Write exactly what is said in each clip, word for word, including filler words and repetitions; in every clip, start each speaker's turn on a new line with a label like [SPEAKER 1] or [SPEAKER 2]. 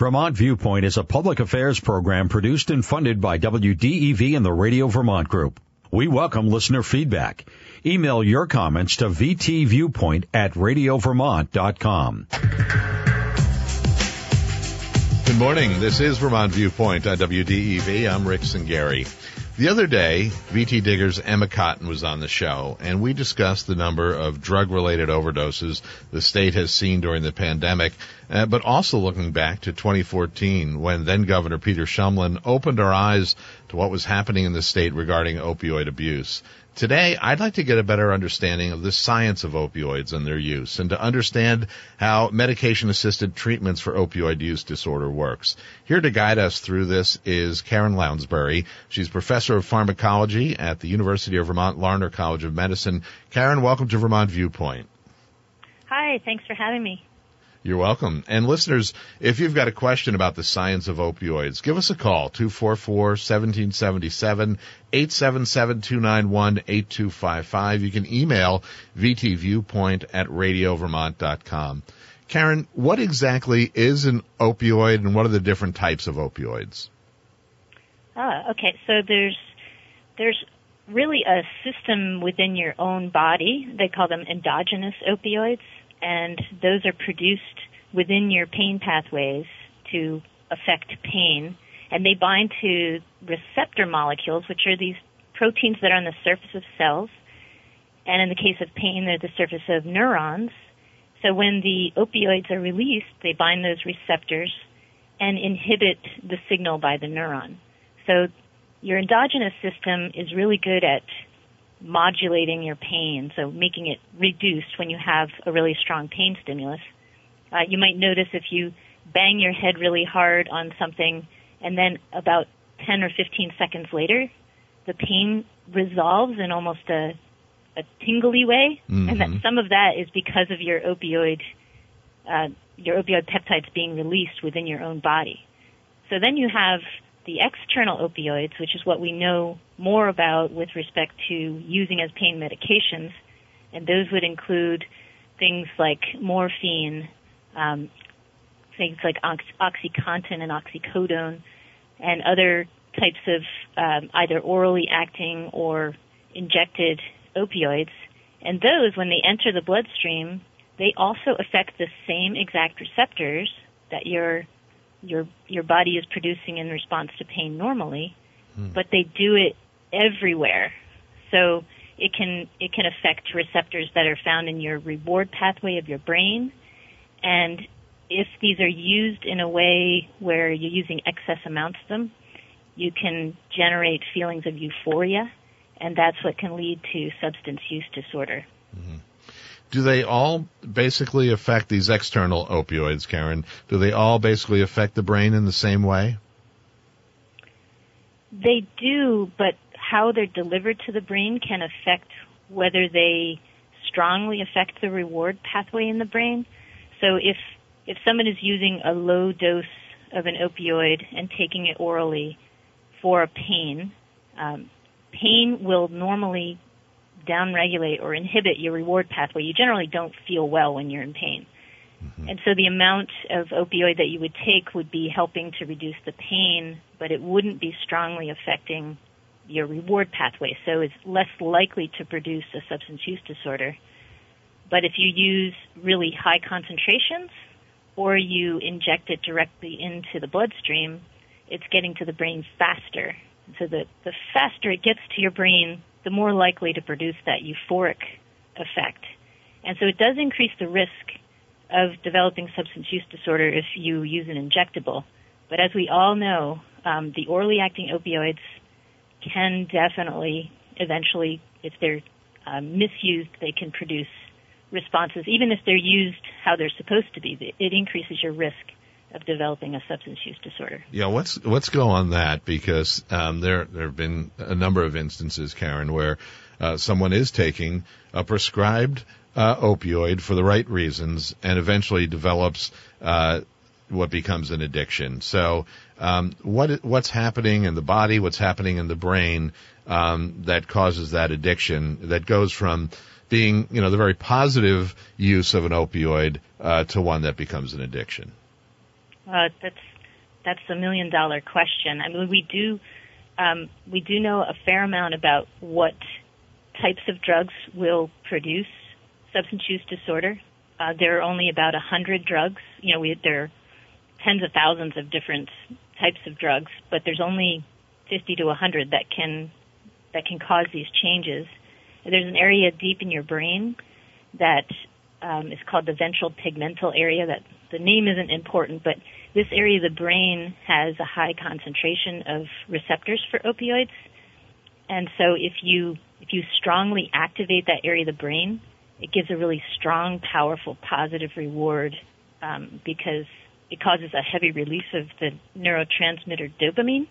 [SPEAKER 1] Vermont Viewpoint is a public affairs program produced and funded by W D E V and the Radio Vermont Group. We welcome listener feedback. Email your comments to v t viewpoint at radio vermont dot com.
[SPEAKER 2] Good morning. This is Vermont Viewpoint on W D E V. I'm Rick Singari. The other day, V T Digger's Emma Cotton was on the show, and we discussed the number of drug-related overdoses the state has seen during the pandemic, uh, but also looking back to twenty fourteen, when then-Governor Peter Shumlin opened our eyes to what was happening in the state regarding opioid abuse. Today, I'd like to get a better understanding of the science of opioids and their use, and to understand how medication-assisted treatments for opioid use disorder works. Here to guide us through this is Karen Lounsbury. She's professor of pharmacology at the University of Vermont Larner College of Medicine. Karen, welcome to Vermont Viewpoint.
[SPEAKER 3] Hi, thanks for having me.
[SPEAKER 2] You're welcome. And listeners, if you've got a question about the science of opioids, give us a call, two four four, one seven seven seven, eight seven seven, two nine one, eight two five five. You can email v t viewpoint at radio vermont dot com. Karen, what exactly is an opioid and what are the different types of opioids?
[SPEAKER 3] Ah, okay. So there's there's really a system within your own body. They call them endogenous opioids. And those are produced within your pain pathways to affect pain. And they bind to receptor molecules, which are these proteins that are on the surface of cells. And in the case of pain, they're the surface of neurons. So when the opioids are released, they bind those receptors and inhibit the signal by the neuron. So your endogenous system is really good at modulating your pain, so making it reduced when you have a really strong pain stimulus. Uh, you might notice if you bang your head really hard on something and then about ten or fifteen seconds later, the pain resolves in almost a, a tingly way, mm-hmm. and that some of that is because of your opioid, uh, your opioid peptides being released within your own body. So then you have the external opioids, which is what we know more about with respect to using as pain medications, and those would include things like morphine, um, things like ox- OxyContin and oxycodone, and other types of um, either orally acting or injected opioids. And those, when they enter the bloodstream, they also affect the same exact receptors that your your your body is producing in response to pain normally, hmm. but they do it everywhere. So it can it can affect receptors that are found in your reward pathway of your brain. And if these are used in a way where you're using excess amounts of them, you can generate feelings of euphoria, and that's what can lead to substance use disorder.
[SPEAKER 2] Mm-hmm. Do they all basically affect these external opioids, Karen? Do they all basically affect the brain in the same way?
[SPEAKER 3] They do, but how they're delivered to the brain can affect whether they strongly affect the reward pathway in the brain. So if if someone is using a low dose of an opioid and taking it orally for a pain, um, pain will normally downregulate or inhibit your reward pathway. You generally don't feel well when you're in pain. Mm-hmm. And so the amount of opioid that you would take would be helping to reduce the pain, but it wouldn't be strongly affecting your reward pathway. So it's less likely to produce a substance use disorder. But if you use really high concentrations or you inject it directly into the bloodstream, it's getting to the brain faster. So the, the faster it gets to your brain, the more likely to produce that euphoric effect. And so it does increase the risk of developing substance use disorder if you use an injectable. But as we all know, um, the orally acting opioids can definitely, eventually, if they're um, misused, they can produce responses. Even if they're used how they're supposed to be, it increases your risk of developing a substance use disorder.
[SPEAKER 2] Yeah, let's let's go on that, because um, there there have been a number of instances, Karen, where uh, someone is taking a prescribed uh, opioid for the right reasons and eventually develops uh, what becomes an addiction. So um, what what's happening in the body, what's happening in the brain um, that causes that addiction, that goes from being, you know, the very positive use of an opioid uh, to one that becomes an addiction?
[SPEAKER 3] Uh, that's that's a million dollar question. I mean, we do um, we do know a fair amount about what types of drugs will produce substance use disorder. Uh, there are only about a hundred drugs. You know, we, there are tens of thousands of different types of drugs, but there's only fifty to a hundred that can that can cause these changes. There's an area deep in your brain that um, is called the ventral tegmental area. That the name isn't important, but this area of the brain has a high concentration of receptors for opioids. And so if you if you strongly activate that area of the brain, it gives a really strong, powerful, positive reward um, because it causes a heavy release of the neurotransmitter dopamine.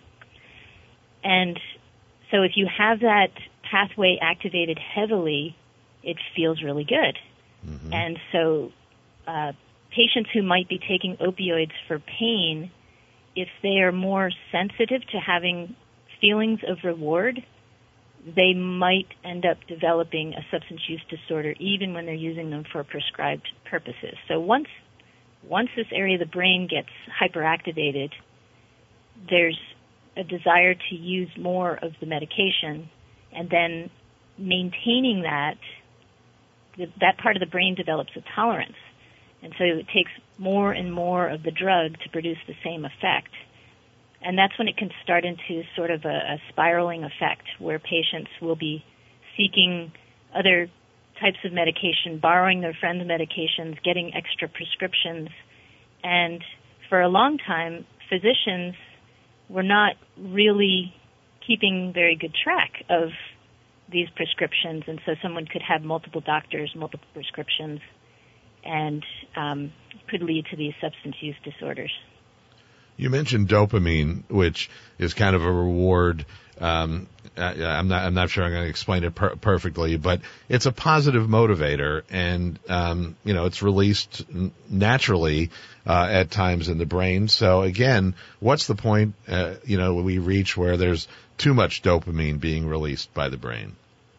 [SPEAKER 3] And so if you have that pathway activated heavily, it feels really good. Mm-hmm. And so uh, patients who might be taking opioids for pain, if they are more sensitive to having feelings of reward, they might end up developing a substance use disorder even when they're using them for prescribed purposes. So once once this area of the brain gets hyperactivated, there's a desire to use more of the medication, and then maintaining that, that part of the brain develops a tolerance. And so it takes more and more of the drug to produce the same effect. And that's when it can start into sort of a, a spiraling effect where patients will be seeking other types of medication, borrowing their friends' medications, getting extra prescriptions. And for a long time, physicians were not really keeping very good track of these prescriptions. And so someone could have multiple doctors, multiple prescriptions, and um, could lead to these substance use disorders.
[SPEAKER 2] You mentioned dopamine, which is kind of a reward. Um, I, I'm not. I'm not sure I'm going to explain it per- perfectly, but it's a positive motivator, and um, you know, it's released naturally uh, at times in the brain. So again, what's the point? Uh, you know, we reach where there's too much dopamine being released by the brain.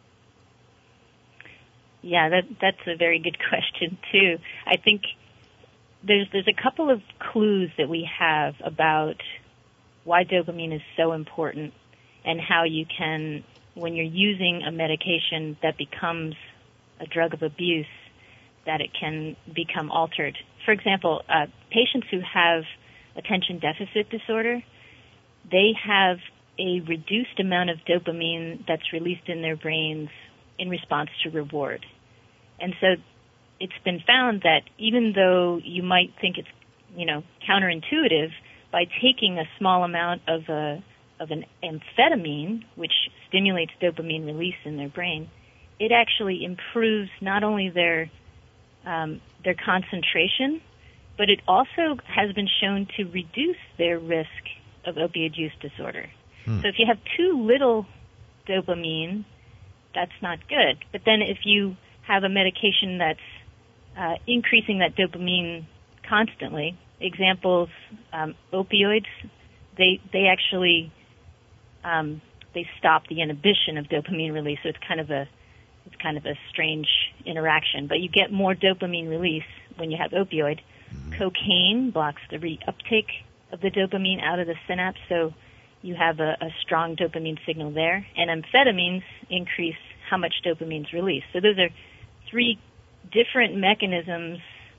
[SPEAKER 3] Yeah, that that's a very good question too. I think there's there's a couple of clues that we have about why dopamine is so important and how you can, when you're using a medication that becomes a drug of abuse, that it can become altered. For example, uh, patients who have attention deficit disorder, they have a reduced amount of dopamine that's released in their brains in response to reward. And so it's been found that even though you might think it's, you know, counterintuitive, by taking a small amount of a of an amphetamine, which stimulates dopamine release in their brain, it actually improves not only their um, their concentration, but it also has been shown to reduce their risk of opioid use disorder. Hmm. So if you have too little dopamine, that's not good. But then if you have a medication that's uh, increasing that dopamine constantly, examples, um, opioids, they they actually um, they stop the inhibition of dopamine release. So it's kind of a it's kind of a strange interaction. But you get more dopamine release when you have opioid. Mm-hmm. Cocaine blocks the reuptake of the dopamine out of the synapse, so you have a, a strong dopamine signal there. And amphetamines increase how much dopamine is released. So those are three different mechanisms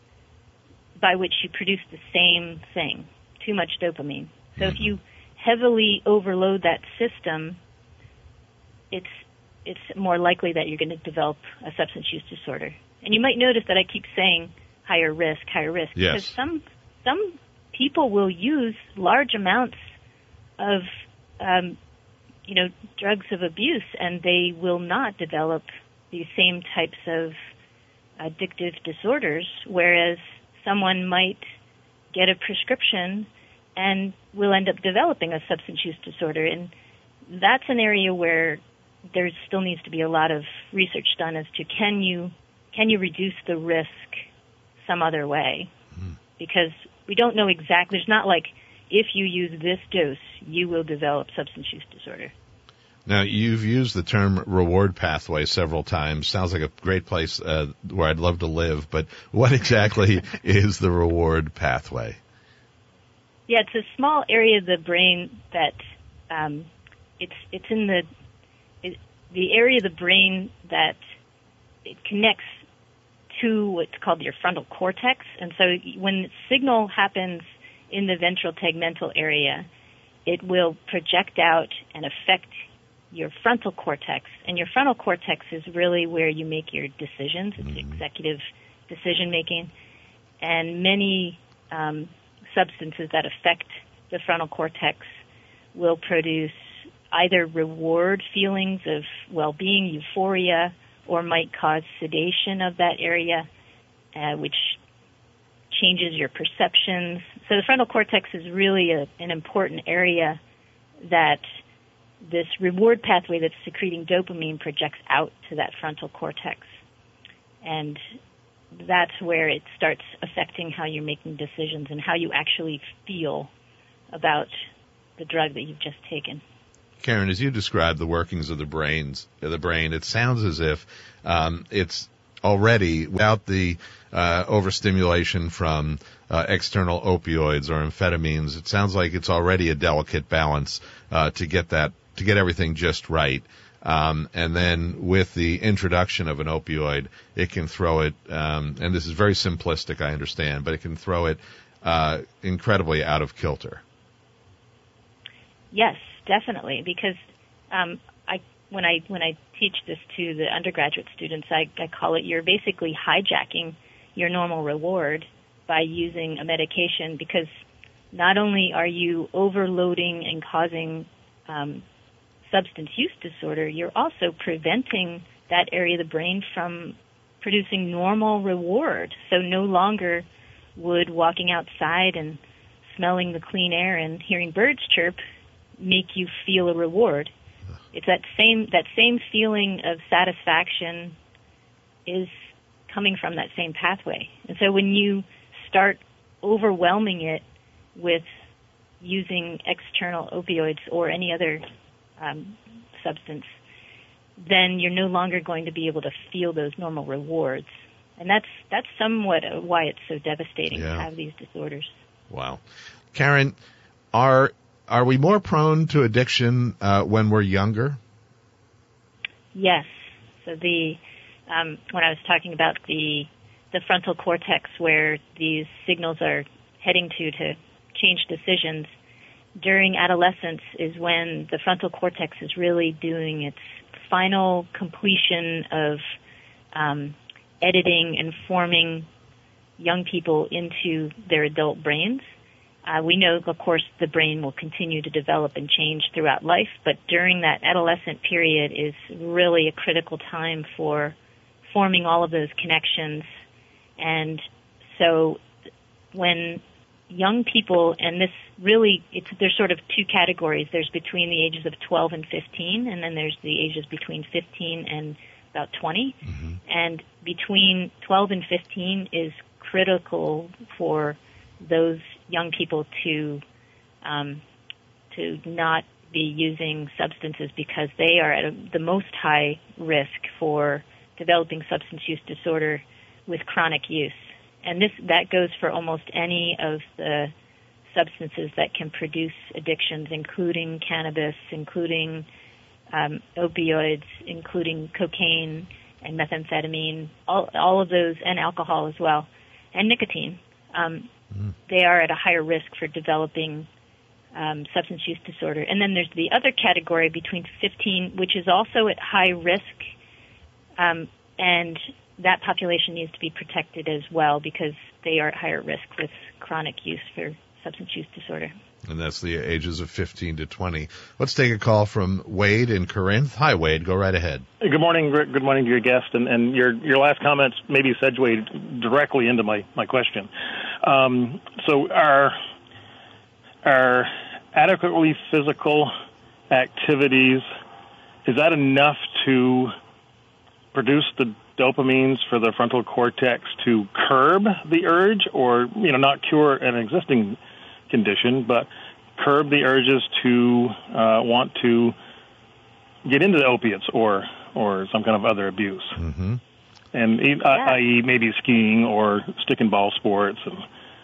[SPEAKER 3] by which you produce the same thing, too much dopamine. So if you heavily overload that system, it's it's more likely that you're going to develop a substance use disorder. And you might notice that I keep saying higher risk, higher risk,
[SPEAKER 2] yes.
[SPEAKER 3] because some some people will use large amounts of um, you know drugs of abuse, and they will not develop these same types of addictive disorders, whereas someone might get a prescription and will end up developing a substance use disorder. And that's an area where there still needs to be a lot of research done as to can you can you reduce the risk some other way? Mm. Because we don't know exactly. There's not like, if you use this dose, you will develop substance use disorder.
[SPEAKER 2] Now, you've used the term reward pathway several times. Sounds like a great place uh, where I'd love to live, but what exactly is the reward pathway?
[SPEAKER 3] Yeah, it's a small area of the brain that um, it's it's in the it, the area of the brain that it connects to what's called your frontal cortex. And so when the signal happens in the ventral tegmental area, it will project out and affect your frontal cortex. And your frontal cortex is really where you make your decisions. It's mm-hmm. executive decision making. And many um, substances that affect the frontal cortex will produce either reward feelings of well-being, euphoria, or might cause sedation of that area, uh, which changes your perceptions. So the frontal cortex is really a, an important area that this reward pathway that's secreting dopamine projects out to that frontal cortex. And that's where it starts affecting how you're making decisions and how you actually feel about the drug that you've just taken.
[SPEAKER 2] Karen, as you describe the workings of the brains, of the brain, it sounds as if um, it's already, without the uh, overstimulation from uh, external opioids or amphetamines, it sounds like it's already a delicate balance uh, to get that, to get everything just right. Um, and then with the introduction of an opioid, it can throw it, um, and this is very simplistic, I understand, but it can throw it uh, incredibly out of kilter.
[SPEAKER 3] Yes, definitely, because um, I when I when I teach this to the undergraduate students, I, I call it you're basically hijacking your normal reward by using a medication, because not only are you overloading and causing um, substance use disorder, you're also preventing that area of the brain from producing normal reward. So no longer would walking outside and smelling the clean air and hearing birds chirp make you feel a reward. It's that same that same feeling of satisfaction is coming from that same pathway. And so when you start overwhelming it with using external opioids or any other um, substance, then you're no longer going to be able to feel those normal rewards. And that's that's somewhat why it's so devastating yeah. to have these disorders.
[SPEAKER 2] Wow. Karen, are Are we more prone to addiction uh, when we're younger?
[SPEAKER 3] Yes. So the um, when I was talking about the the frontal cortex, where these signals are heading to to change decisions, during adolescence is when the frontal cortex is really doing its final completion of um, editing and forming young people into their adult brains. Uh, we know, of course, the brain will continue to develop and change throughout life, but during that adolescent period is really a critical time for forming all of those connections. And so when young people, and this really, it's, there's sort of two categories. There's between the ages of twelve and fifteen, and then there's the ages between fifteen and about twenty. Mm-hmm. And between twelve and fifteen is critical for those young people to um, to not be using substances, because they are at a, the most high risk for developing substance use disorder with chronic use. And this that goes for almost any of the substances that can produce addictions, including cannabis, including um, opioids, including cocaine and methamphetamine, all, all of those, and alcohol as well, and nicotine. Um, mm. They are at a higher risk for developing um, substance use disorder. And then there's the other category between fifteen, which is also at high risk, um, and that population needs to be protected as well, because they are at higher risk with chronic use for substance use disorder.
[SPEAKER 2] And that's the ages of fifteen to twenty. Let's take a call from Wade in Corinth. Hi, Wade. Go right ahead.
[SPEAKER 4] Good morning. Good morning to your guest. And, and your your last comments maybe segued directly into my, my question. Um, so are, are adequately physical activities, is that enough to produce the dopamines for the frontal cortex to curb the urge, or, you know, not cure an existing condition, but curb the urges to uh, want to get into the opiates or or some kind of other abuse,
[SPEAKER 2] mm-hmm.
[SPEAKER 4] and yeah. that is maybe skiing or stick and ball sports and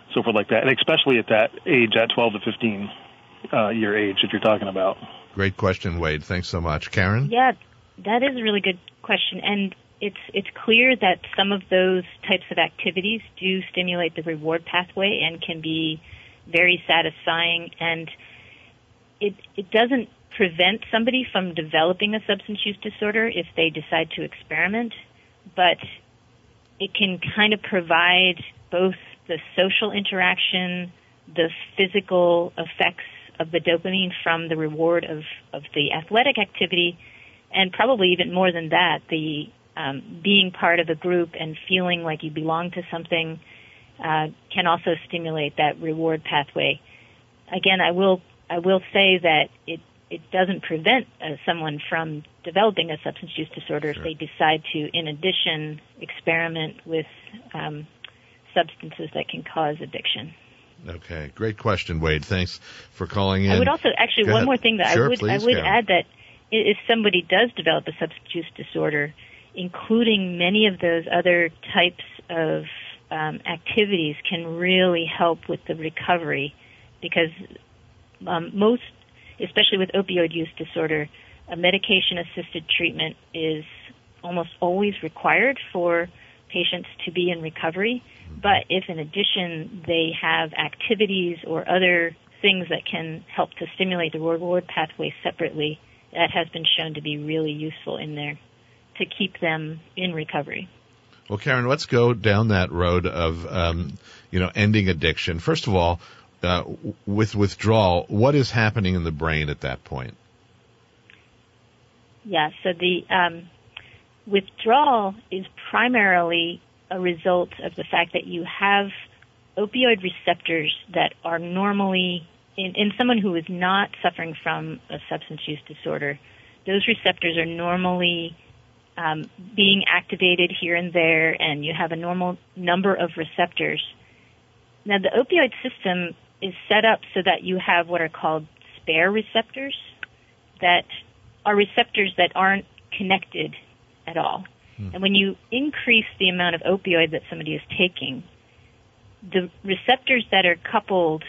[SPEAKER 4] so forth like that, and especially at that age, at twelve to fifteen uh, year age that you're talking about.
[SPEAKER 2] Great question, Wade. Thanks so much. Karen?
[SPEAKER 3] Yeah, that is a really good question. And it's it's clear that some of those types of activities do stimulate the reward pathway and can be very satisfying. And it it doesn't prevent somebody from developing a substance use disorder if they decide to experiment, but it can kind of provide both the social interaction, the physical effects of the dopamine from the reward of, of the athletic activity, and probably even more than that, the um, being part of a group and feeling like you belong to something uh, can also stimulate that reward pathway. Again, I will I will say that it, it doesn't prevent uh, someone from developing a substance use disorder
[SPEAKER 2] Sure.
[SPEAKER 3] if they decide to, in addition, experiment with um, substances that can cause addiction.
[SPEAKER 2] Okay, great question, Wade. Thanks for calling in.
[SPEAKER 3] I would also, actually,
[SPEAKER 2] Go
[SPEAKER 3] one
[SPEAKER 2] ahead.
[SPEAKER 3] more thing that
[SPEAKER 2] Sure,
[SPEAKER 3] I would
[SPEAKER 2] please,
[SPEAKER 3] I would
[SPEAKER 2] Karen.
[SPEAKER 3] add that i- if somebody does develop a substance use disorder, including many of those other types of um, activities can really help with the recovery, because um, most, especially with opioid use disorder, a medication-assisted treatment is almost always required for patients to be in recovery. But if in addition they have activities or other things that can help to stimulate the reward pathway separately, that has been shown to be really useful in there to keep them in recovery.
[SPEAKER 2] Well, Karen, let's go down that road of, um, you know, ending addiction. First of all, uh, w- with withdrawal, what is happening in the brain at that point?
[SPEAKER 3] Yeah, so the um, withdrawal is primarily a result of the fact that you have opioid receptors that are normally, in, in someone who is not suffering from a substance use disorder, those receptors are normally um, being activated here and there, and you have a normal number of receptors. Now, the opioid system is set up so that you have what are called spare receptors that are receptors that aren't connected at all. And when you increase the amount of opioid that somebody is taking, the receptors that are coupled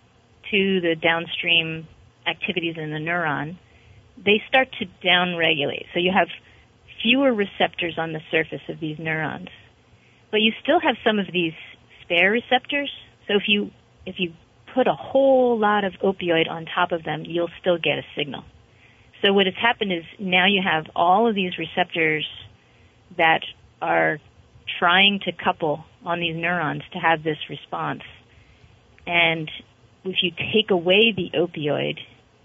[SPEAKER 3] to the downstream activities in the neuron, they start to downregulate. So you have fewer receptors on the surface of these neurons. But you still have some of these spare receptors. So if you if you put a whole lot of opioid on top of them, you'll still get a signal. So what has happened is now you have all of these receptors that are trying to couple on these neurons to have this response. And if you take away the opioid,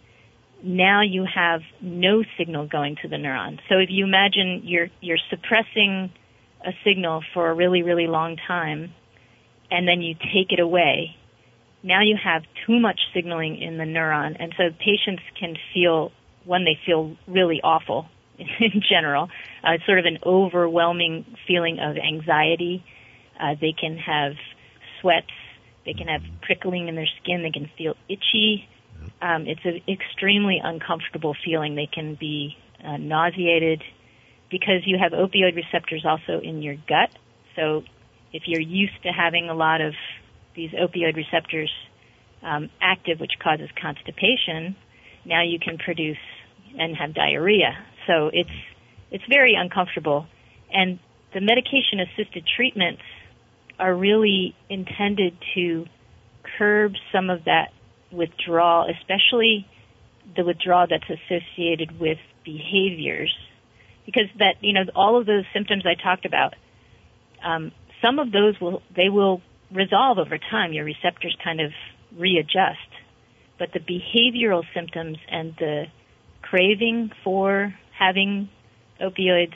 [SPEAKER 3] now you have no signal going to the neuron. So if you imagine you're you're suppressing a signal for a really, really long time, and then you take it away, now you have too much signaling in the neuron. And so patients can feel, when they feel really awful, in general, uh, it's sort of an overwhelming feeling of anxiety. Uh, they can have sweats. They can have prickling in their skin. They can feel itchy. Um, it's an extremely uncomfortable feeling. They can be uh, nauseated because you have opioid receptors also in your gut. So if you're used to having a lot of these opioid receptors um, active, which causes constipation, now you can produce and have diarrhea. So it's it's very uncomfortable. And the medication-assisted treatments are really intended to curb some of that withdrawal, especially the withdrawal that's associated with behaviors. Because that, you know, all of those symptoms I talked about, um, some of those will they will resolve over time. Your receptors kind of readjust. But the behavioral symptoms and the craving for having opioids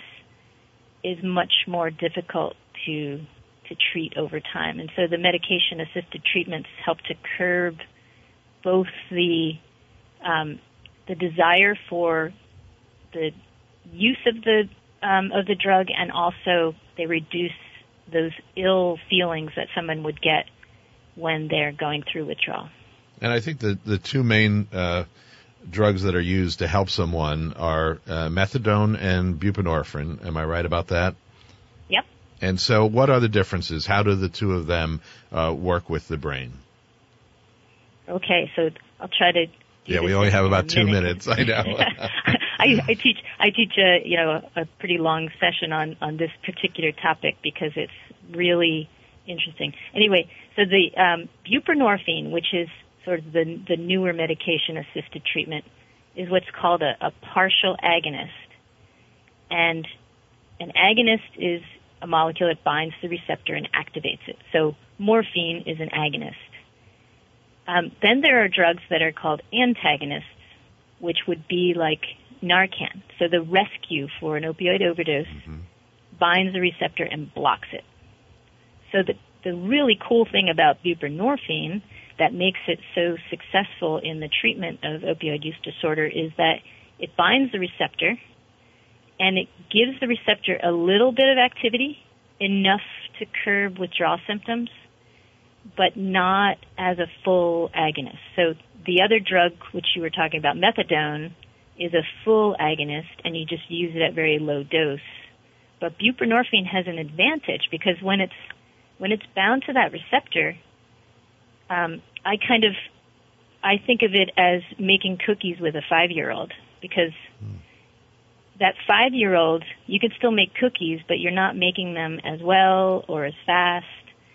[SPEAKER 3] is much more difficult to to treat over time. And so the medication-assisted treatments help to curb both the um, the desire for the use of the um, of the drug, and also they reduce those ill feelings that someone would get when they're going through withdrawal.
[SPEAKER 2] And I think the the two main uh, drugs that are used to help someone are uh, methadone and buprenorphine. Am I right about that?
[SPEAKER 3] Yep.
[SPEAKER 2] And so what are the differences? How do the two of them uh, work with the brain?
[SPEAKER 3] Okay, so I'll try to.
[SPEAKER 2] Yeah, we only have about two minutes. I know.
[SPEAKER 3] I, I teach I teach a you know a pretty long session on, on this particular topic because it's really interesting. Anyway, so the um, buprenorphine, which is sort of the the newer medication-assisted treatment, is what's called a, a partial agonist. And an agonist is a molecule that binds the receptor and activates it. So morphine is an agonist. Um, then there are drugs that are called antagonists, which would be like Narcan. So the rescue for an opioid overdose mm-hmm. binds the receptor and blocks it. So the, the really cool thing about buprenorphine that makes it so successful in the treatment of opioid use disorder is that it binds the receptor and it gives the receptor a little bit of activity, enough to curb withdrawal symptoms, but not as a full agonist. So the other drug, which you were talking about, methadone, is a full agonist, and you just use it at very low dose. But buprenorphine has an advantage because when it's when it's bound to that receptor, um, I kind of I think of it as making cookies with a five-year-old because mm. that five-year-old, you can still make cookies, but you're not making them as well or as fast.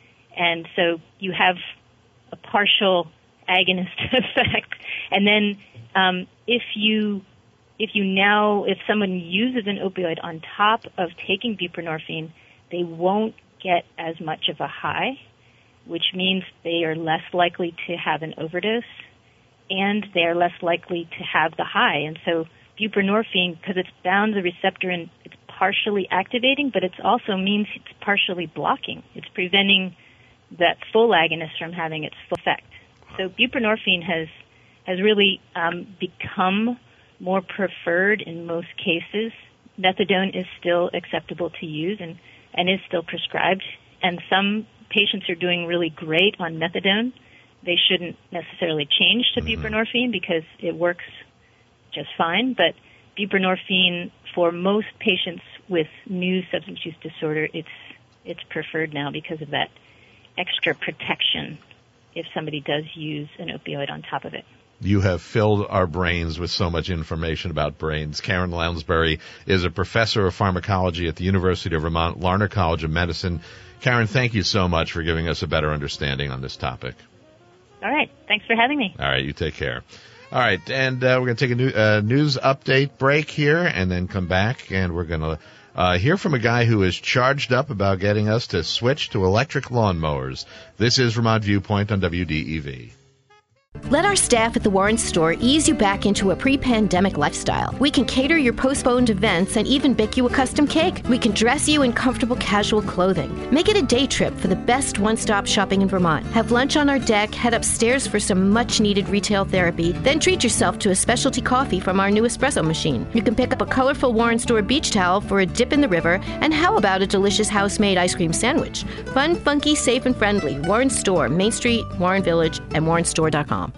[SPEAKER 3] And so you have a partial agonist effect. And then um, if you if you now, if someone uses an opioid on top of taking buprenorphine, they won't get as much of a high, which means they are less likely to have an overdose, and they are less likely to have the high. And so buprenorphine, because it's bound to the receptor and it's partially activating, but it also means it's partially blocking. It's preventing that full agonist from having its full effect. So buprenorphine has has really um, become more preferred in most cases. Methadone is still acceptable to use and, and is still prescribed. And some patients are doing really great on methadone. They shouldn't necessarily change to mm-hmm. buprenorphine because it works just fine. But buprenorphine, for most patients with new substance use disorder, it's it's preferred now because of that extra protection if somebody does use an opioid on top of it.
[SPEAKER 2] You have filled our brains with so much information about brains. Karen Lounsbury is a professor of pharmacology at the University of Vermont, Larner College of Medicine. Karen, thank you so much for giving us a better understanding on this topic.
[SPEAKER 3] All right. Thanks for having me.
[SPEAKER 2] All right. You take care. All right. And uh, we're going to take a new, uh, news update break here and then come back, and we're going to Uh, hear from a guy who is charged up about getting us to switch to electric lawnmowers. This is Vermont Viewpoint on W D E V.
[SPEAKER 5] Let our staff at the Warren Store ease you back into a pre-pandemic lifestyle. We can cater your postponed events and even bake you a custom cake. We can dress you in comfortable casual clothing. Make it a day trip for the best one-stop shopping in Vermont. Have lunch on our deck, head upstairs for some much-needed retail therapy, then treat yourself to a specialty coffee from our new espresso machine. You can pick up a colorful Warren Store beach towel for a dip in the river, and how about a delicious house-made ice cream sandwich? Fun, funky, safe, and friendly. Warren Store, Main Street, Warren Village, and warren store dot com.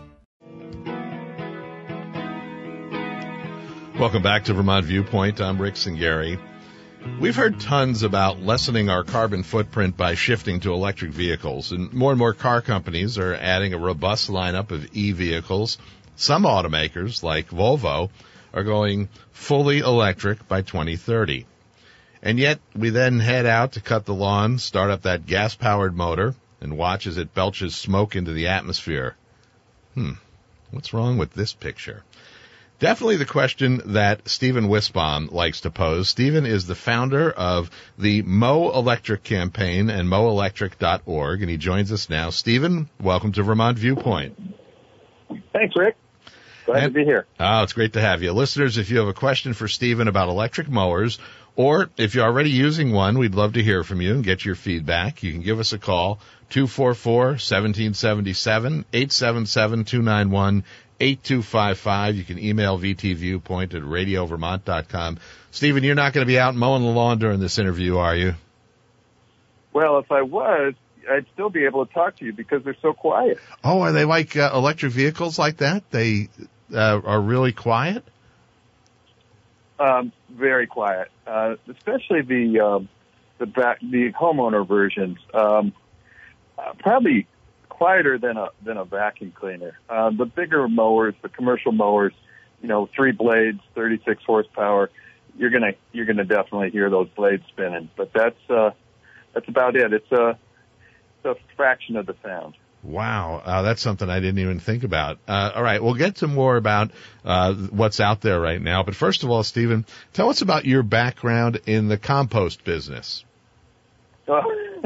[SPEAKER 2] Welcome back to Vermont Viewpoint. I'm Rick Singari. We've heard tons about lessening our carbon footprint by shifting to electric vehicles, and more and more car companies are adding a robust lineup of e-vehicles. Some automakers, like Volvo, are going fully electric by twenty thirty. And yet, we then head out to cut the lawn, start up that gas-powered motor, and watch as it belches smoke into the atmosphere. Hmm, what's wrong with this picture? Definitely the question that Stephen Wisbaum likes to pose. Stephen is the founder of the Mow Electric campaign and mow electric dot org, and he joins us now. Stephen, welcome to Vermont Viewpoint.
[SPEAKER 6] Thanks, Rick. Glad
[SPEAKER 2] and,
[SPEAKER 6] to be here.
[SPEAKER 2] Oh, it's great to have you. Listeners, if you have a question for Stephen about electric mowers, or if you're already using one, we'd love to hear from you and get your feedback. You can give us a call, two four four, one seven seven seven, eight seven seven, two nine one, eight two five five. You can email vtviewpoint at radio vermont dot com. Stephen, you're not going to be out mowing the lawn during this interview, are you?
[SPEAKER 6] Well, if I was, I'd still be able to talk to you because they're so quiet.
[SPEAKER 2] Oh, are they like uh, electric vehicles like that? They uh, are really quiet?
[SPEAKER 6] Um, very quiet, uh, especially the um, the back, the homeowner versions, um, uh, probably quieter than a than a vacuum cleaner. Uh, the bigger mowers, the commercial mowers, you know, three blades, thirty-six horsepower. You're gonna you're gonna definitely hear those blades spinning. But that's uh, that's about it. It's a it's a fraction of the sound.
[SPEAKER 2] Wow, uh, that's something I didn't even think about. Uh, all right, we'll get to more about uh, what's out there right now. But first of all, Stephen, tell us about your background in the compost business.
[SPEAKER 6] So,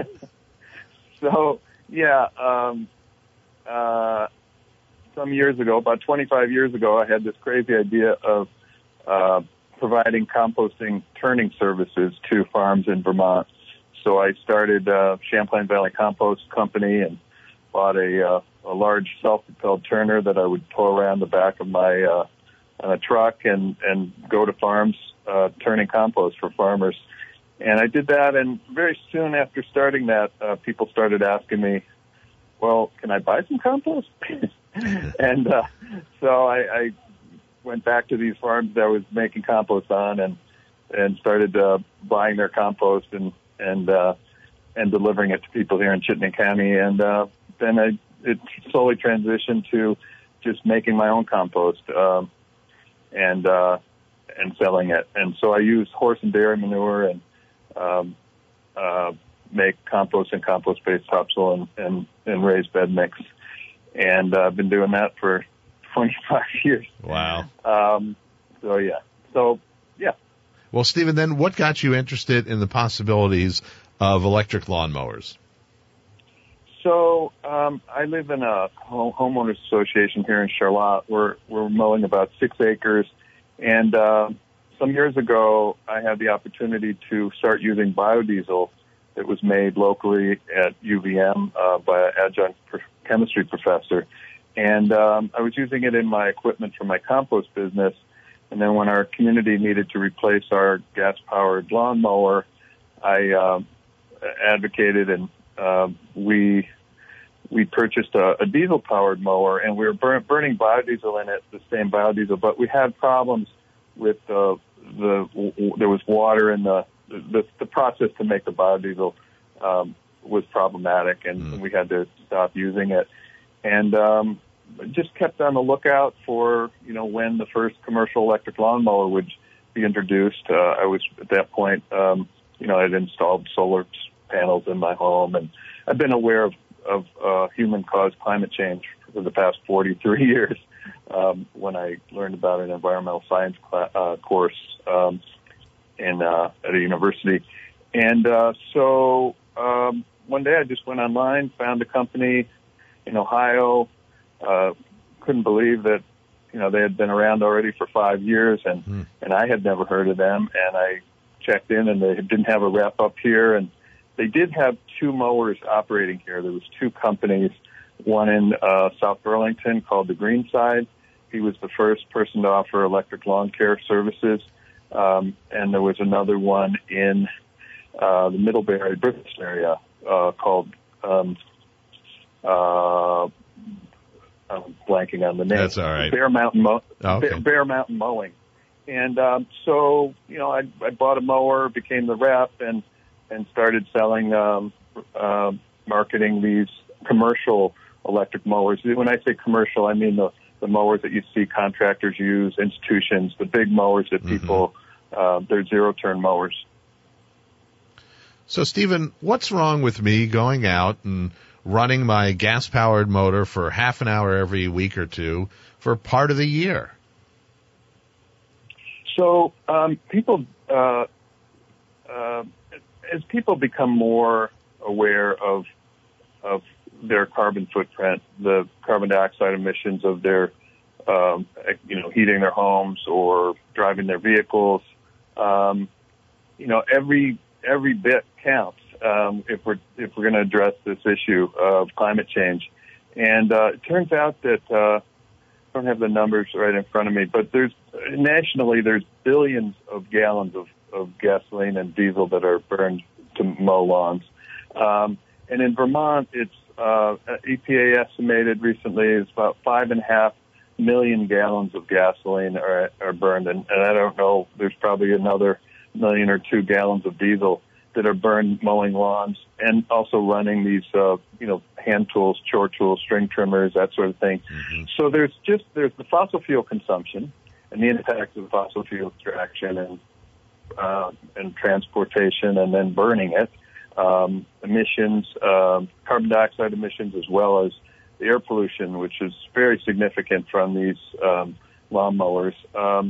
[SPEAKER 6] so yeah, um, uh, some years ago, about twenty-five years ago, I had this crazy idea of uh, providing composting turning services to farms in Vermont. So I started uh, Champlain Valley Compost Company and bought a, uh, a large self-propelled turner that I would tow around the back of my uh, uh, truck and, and go to farms uh, turning compost for farmers. And I did that, and very soon after starting that, uh, people started asking me, well, can I buy some compost? and uh, so I, I went back to these farms that I was making compost on and and started uh, buying their compost and and uh, and delivering it to people here in Chittenden County. And uh, then I, it slowly transitioned to just making my own compost um, and uh, and selling it. And so I use horse and dairy manure and um, uh, make compost and compost-based topsoil and, and, and raised bed mix. And uh, I've been doing that for twenty-five years.
[SPEAKER 2] Wow.
[SPEAKER 6] Um, so, yeah. So, yeah.
[SPEAKER 2] Well, Stephen, then what got you interested in the possibilities of electric lawnmowers?
[SPEAKER 6] So um, I live in a home, homeowners association here in Charlotte. We're we're mowing about six acres, and uh, some years ago I had the opportunity to start using biodiesel that was made locally at U V M uh, by an adjunct chemistry professor, and um, I was using it in my equipment for my compost business. And then when our community needed to replace our gas-powered lawnmower, I uh, advocated and uh, we we purchased a, a diesel-powered mower, and we were burn, burning biodiesel in it, the same biodiesel, but we had problems with uh, the w- there was water in the the, the process to make the biodiesel um, was problematic, and mm. we had to stop using it. And um, just kept on the lookout for, you know, when the first commercial electric lawnmower would be introduced. Uh, I was at that point, um, you know, I'd installed solar panels in my home, and I've been aware of, of uh, human-caused climate change for the past forty-three years um, when I learned about an environmental science cl- uh, course um, in uh, at a university. And uh, so um, one day I just went online, found a company in Ohio. Uh, couldn't believe that, you know, they had been around already for five years, and mm. and I had never heard of them. And I checked in, and they didn't have a rep up here, and they did have two mowers operating here. There was two companies, one in uh, South Burlington called the Greenside. He was the first person to offer electric lawn care services, um, and there was another one in uh, the Middlebury, Bristol area uh, called. Um, uh, I'm blanking on the name.
[SPEAKER 2] That's all right.
[SPEAKER 6] Bear Mountain, Mo-
[SPEAKER 2] oh, okay.
[SPEAKER 6] Bear, Bear Mountain Mowing. And um, so, you know, I, I bought a mower, became the rep, and and started selling, um, uh, marketing these commercial electric mowers. When I say commercial, I mean the, the mowers that you see contractors use, institutions, the big mowers that people, mm-hmm. uh, they're zero-turn mowers.
[SPEAKER 2] So, Stephen, what's wrong with me going out and running my gas-powered motor for half an hour every week or two for part of the year?
[SPEAKER 6] So um, people, uh, uh, as people become more aware of of their carbon footprint, the carbon dioxide emissions of their, um, you know, heating their homes or driving their vehicles, um, you know, every every bit counts. Um, if we're if we're going to address this issue of climate change, and uh, it turns out that uh, I don't have the numbers right in front of me, but there's nationally there's billions of gallons of, of gasoline and diesel that are burned to mow lawns, um, and in Vermont, it's uh, E P A estimated recently it's about five and a half million gallons of gasoline are are burned, and, and I don't know, there's probably another million or two gallons of diesel that are burned mowing lawns, and also running these, uh, you know, hand tools, chore tools, string trimmers, that sort of thing. Mm-hmm. So there's just there's the fossil fuel consumption and the impacts of fossil fuel extraction and uh, and transportation, and then burning it, um, emissions, um, carbon dioxide emissions, as well as the air pollution, which is very significant from these um, lawnmowers. Um,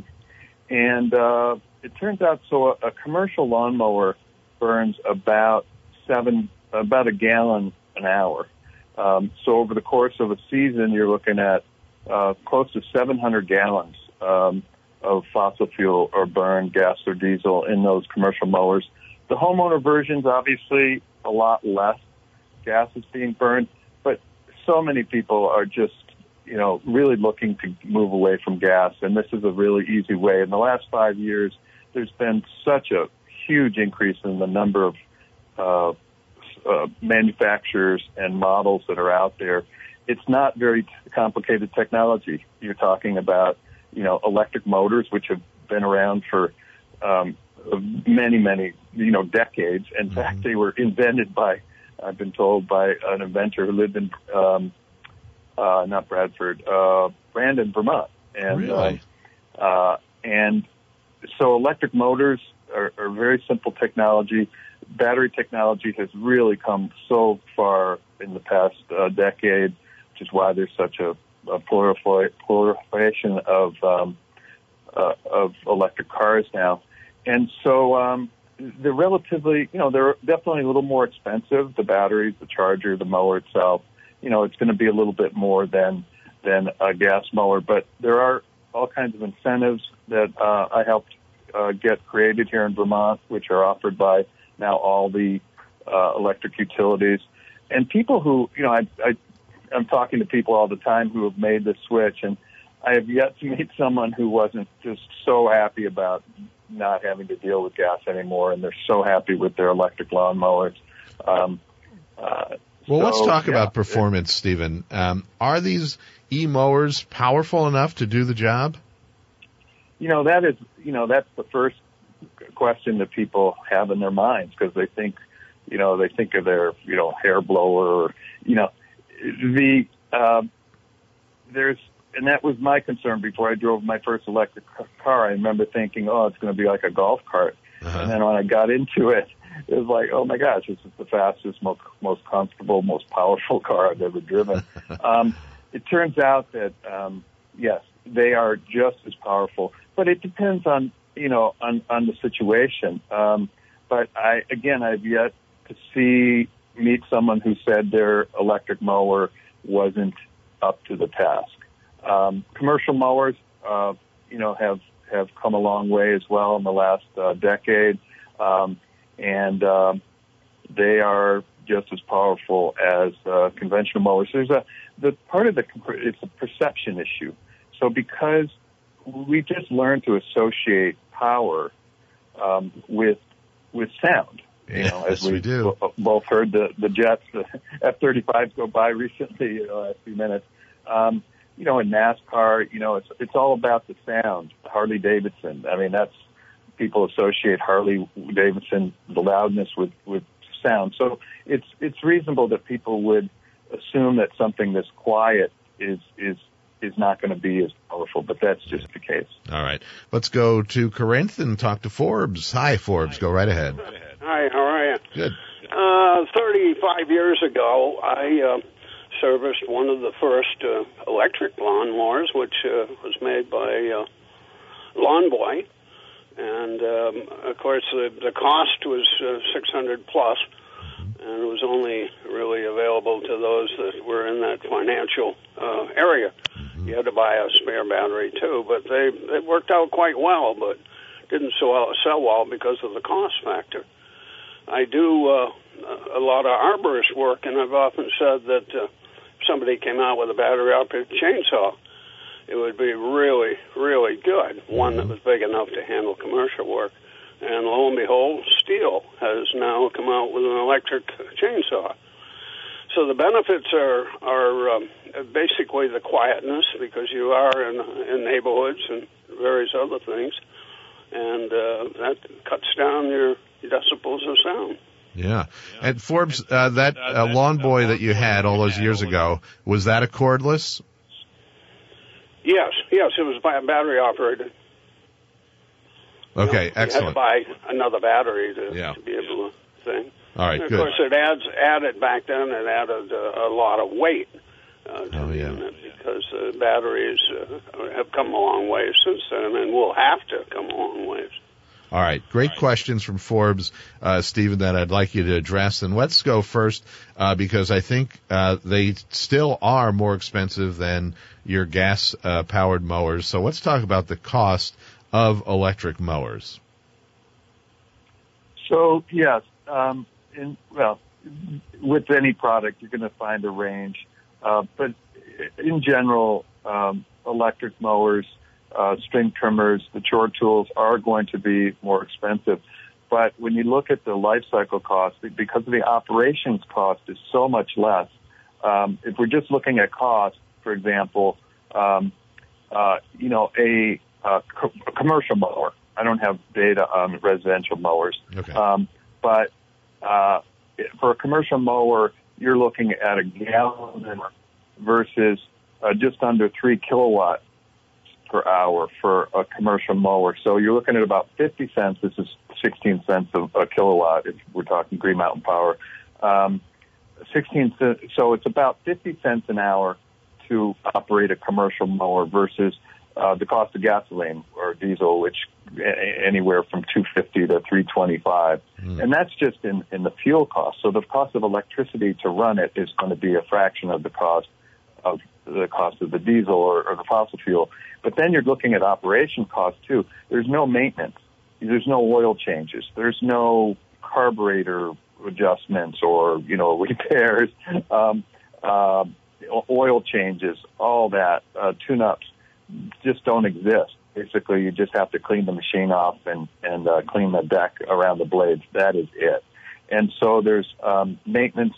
[SPEAKER 6] and uh, it turns out, so a, a commercial lawnmower burns about seven, about a gallon an hour. Um, so over the course of a season, you're looking at uh, close to seven hundred gallons um, of fossil fuel or burned gas or diesel in those commercial mowers. The homeowner versions, obviously, a lot less gas is being burned, but so many people are just, you know, really looking to move away from gas, and this is a really easy way. In the last five years, there's been such a huge increase in the number of uh, uh, manufacturers and models that are out there. It's not very t- complicated technology. You're talking about, you know, electric motors, which have been around for um, many, many, you know, decades. In mm-hmm. fact, they were invented by, I've been told, by an inventor who lived in, um, uh, not Bradford, uh, Brandon, Vermont. And,
[SPEAKER 2] really?
[SPEAKER 6] uh, uh, and so electric motors are, are very simple technology. Battery technology has really come so far in the past uh, decade, which is why there's such a, a proliferation of um, uh, of electric cars now. And so um, they're relatively, you know, they're definitely a little more expensive. The batteries, the charger, the mower itself, you know, it's going to be a little bit more than than a gas mower. But there are all kinds of incentives that uh, I helped uh, get created here in Vermont, which are offered by now all the uh, electric utilities. And people who, you know, I, I, I'm talking to people all the time who have made this switch, and I have yet to meet someone who wasn't just so happy about not having to deal with gas anymore, and they're so happy with their electric lawnmowers. Um, uh,
[SPEAKER 2] well,
[SPEAKER 6] so,
[SPEAKER 2] let's talk
[SPEAKER 6] yeah,
[SPEAKER 2] about performance, Stephen. Um, are these e-mowers powerful enough to do the job?
[SPEAKER 6] You know, that is, you know, that's the first question that people have in their minds, because they think, you know, they think of their, you know, hair blower, or, you know, the, um, there's, and that was my concern before I drove my first electric car. I remember thinking, oh, it's going to be like a golf cart. Uh-huh. And then when I got into it, it was like, oh my gosh, this is the fastest, most, most comfortable, most powerful car I've ever driven. um, it turns out that, um, yes, they are just as powerful, but it depends on, you know, on, on the situation. Um, but I, again, I've yet to see, meet someone who said their electric mower wasn't up to the task. Um, commercial mowers, uh, you know, have, have come a long way as well in the last uh, decade. Um, and, um, they are just as powerful as, uh, conventional mowers. There's a, the part of the, it's a perception issue. So because we just learned to associate power um, with with sound, you
[SPEAKER 2] yeah,
[SPEAKER 6] know, as
[SPEAKER 2] yes, we,
[SPEAKER 6] we
[SPEAKER 2] do.
[SPEAKER 6] b- both heard the, the jets, the F thirty-fives go by recently in the last few minutes. Um, you know, in NASCAR, you know, it's it's all about the sound. Harley Davidson. I mean, that's people associate Harley Davidson, the loudness, with with sound. So it's it's reasonable that people would assume that something this quiet is is. is not going to be as powerful, but that's just the case.
[SPEAKER 2] All right. Let's go to Corinth and talk to Forbes. Hi, Forbes. Go right ahead.
[SPEAKER 7] Hi, how are you?
[SPEAKER 2] Good.
[SPEAKER 7] Uh, thirty-five years ago, I uh, serviced one of the first uh, electric lawnmowers, which uh, was made by uh, Lawn Boy. And, um, of course, the, the cost was uh, six hundred plus, and it was only really available to those that were in that financial uh, area. You had to buy a spare battery, too, but they, they worked out quite well, but didn't sell, sell well because of the cost factor. I do uh, a lot of arborist work, and I've often said that uh, if somebody came out with a battery-operated chainsaw, it would be really, really good, one that was big enough to handle commercial work. And lo and behold, Stihl has now come out with an electric chainsaw. So the benefits are are um, basically the quietness, because you are in, in neighborhoods and various other things. and uh, that cuts down your decibels of sound.
[SPEAKER 2] Yeah. And Forbes, uh, that uh, Lawn Boy that you had all those years ago, was that a cordless?
[SPEAKER 7] Yes, yes, it was by a battery operated.
[SPEAKER 2] Okay,
[SPEAKER 7] you know,
[SPEAKER 2] excellent.
[SPEAKER 7] You had to buy another battery to,
[SPEAKER 2] yeah.
[SPEAKER 7] to be able to thing.
[SPEAKER 2] All right,
[SPEAKER 7] and of
[SPEAKER 2] good.
[SPEAKER 7] course, it adds added back then. It added uh, a lot of weight uh, to
[SPEAKER 2] oh,
[SPEAKER 7] the
[SPEAKER 2] yeah.
[SPEAKER 7] unit because uh, batteries uh, have come a long way since then, and will have to come a long ways.
[SPEAKER 2] All right, great right. questions from Forbes, uh, Stephen, that I'd like you to address. And let's go first uh, because I think uh, they still are more expensive than your gas-powered uh, mowers. So let's talk about the cost of electric mowers.
[SPEAKER 6] So, yes, um, in, well, with any product, you're going to find a range. Uh, but in general, um, electric mowers, uh, string trimmers, the chore tools are going to be more expensive. But when you look at the life cycle cost, because of the operations cost is so much less, um, if we're just looking at cost, for example, um, uh, you know, a, a, co- a commercial mower. I don't have data on residential mowers.
[SPEAKER 2] Okay.
[SPEAKER 6] Um, but uh, for a commercial mower, you're looking at a gallon versus uh, just under three kilowatts per hour for a commercial mower. So you're looking at about fifty cents. This is sixteen cents a, a kilowatt if we're talking Green Mountain Power. Um, sixteen cents, so it's about fifty cents an hour to operate a commercial mower versus uh, the cost of gasoline or diesel, which anywhere from two fifty to three twenty-five, mm. and that's just in, in the fuel cost. So the cost of electricity to run it is going to be a fraction of the cost of the cost of the diesel or, or the fossil fuel. But then you're looking at operation costs too. There's no maintenance. There's no oil changes. There's no carburetor adjustments or you know repairs, um, uh, oil changes, all that uh, tune-ups just don't exist. Basically, you just have to clean the machine off and, and uh, clean the deck around the blades. That is it. And so there's um, maintenance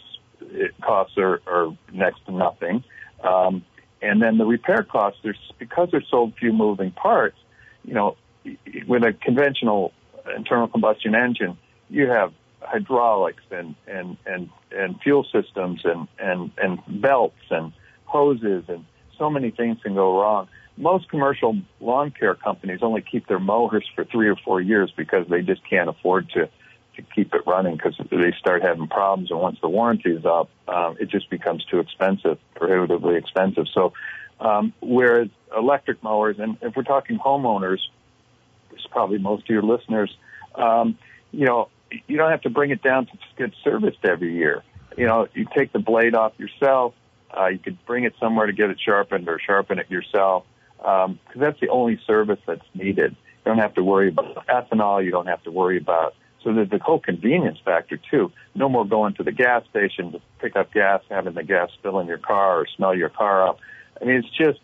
[SPEAKER 6] costs are, are next to nothing. Um, and then the repair costs, there's because there's so few moving parts, you know, with a conventional internal combustion engine, you have hydraulics and, and, and, and fuel systems and, and, and belts and hoses and so many things can go wrong. Most commercial lawn care companies only keep their mowers for three or four years because they just can't afford to, to keep it running because they start having problems. And once the warranty is up, um, it just becomes too expensive, prohibitively expensive. So, um, whereas electric mowers, and if we're talking homeowners, which is probably most of your listeners, um, you know, you don't have to bring it down to get serviced every year. You know, you take the blade off yourself. Uh, you could bring it somewhere to get it sharpened or sharpen it yourself. Because um, that's the only service that's needed. You don't have to worry about ethanol. You don't have to worry about. So there's the whole convenience factor too. No more going to the gas station to pick up gas, having the gas spill in your car or smell your car up. I mean, it's just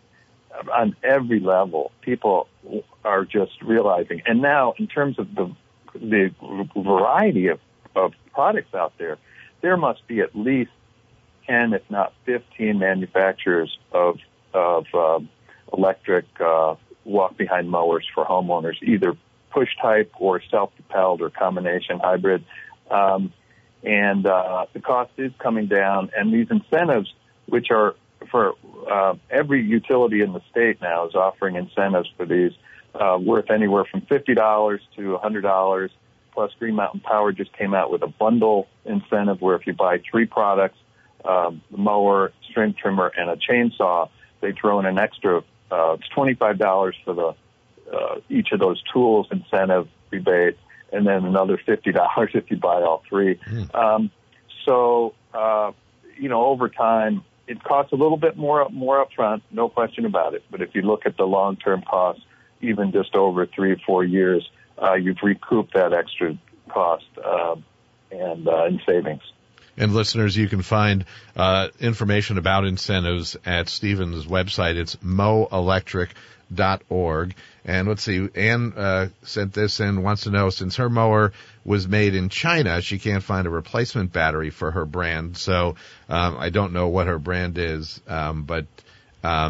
[SPEAKER 6] on every level. People are just realizing. And now, in terms of the the variety of, of products out there, there must be at least ten, if not fifteen, manufacturers of of um, electric uh, walk-behind mowers for homeowners, either push-type or self-propelled or combination hybrid. Um, and uh, the cost is coming down, and these incentives, which are for uh, every utility in the state now is offering incentives for these uh, worth anywhere from fifty dollars to one hundred dollars. Plus, Green Mountain Power just came out with a bundle incentive where if you buy three products, um, the mower, string trimmer, and a chainsaw, they throw in an extra Uh, it's twenty-five dollars for the uh, each of those tools incentive rebate, and then another fifty dollars if you buy all three. Mm. Um, so, uh, you know, over time, it costs a little bit more more up front, no question about it. But if you look at the long-term cost, even just over three or four years, uh, you've recouped that extra cost uh, and uh, in savings.
[SPEAKER 2] And listeners, you can find uh, information about incentives at Stephen's website. It's mow electric dot org. And let's see, Ann uh, sent this in, wants to know, since her mower was made in China, she can't find a replacement battery for her brand. So um, I don't know what her brand is, um, but um,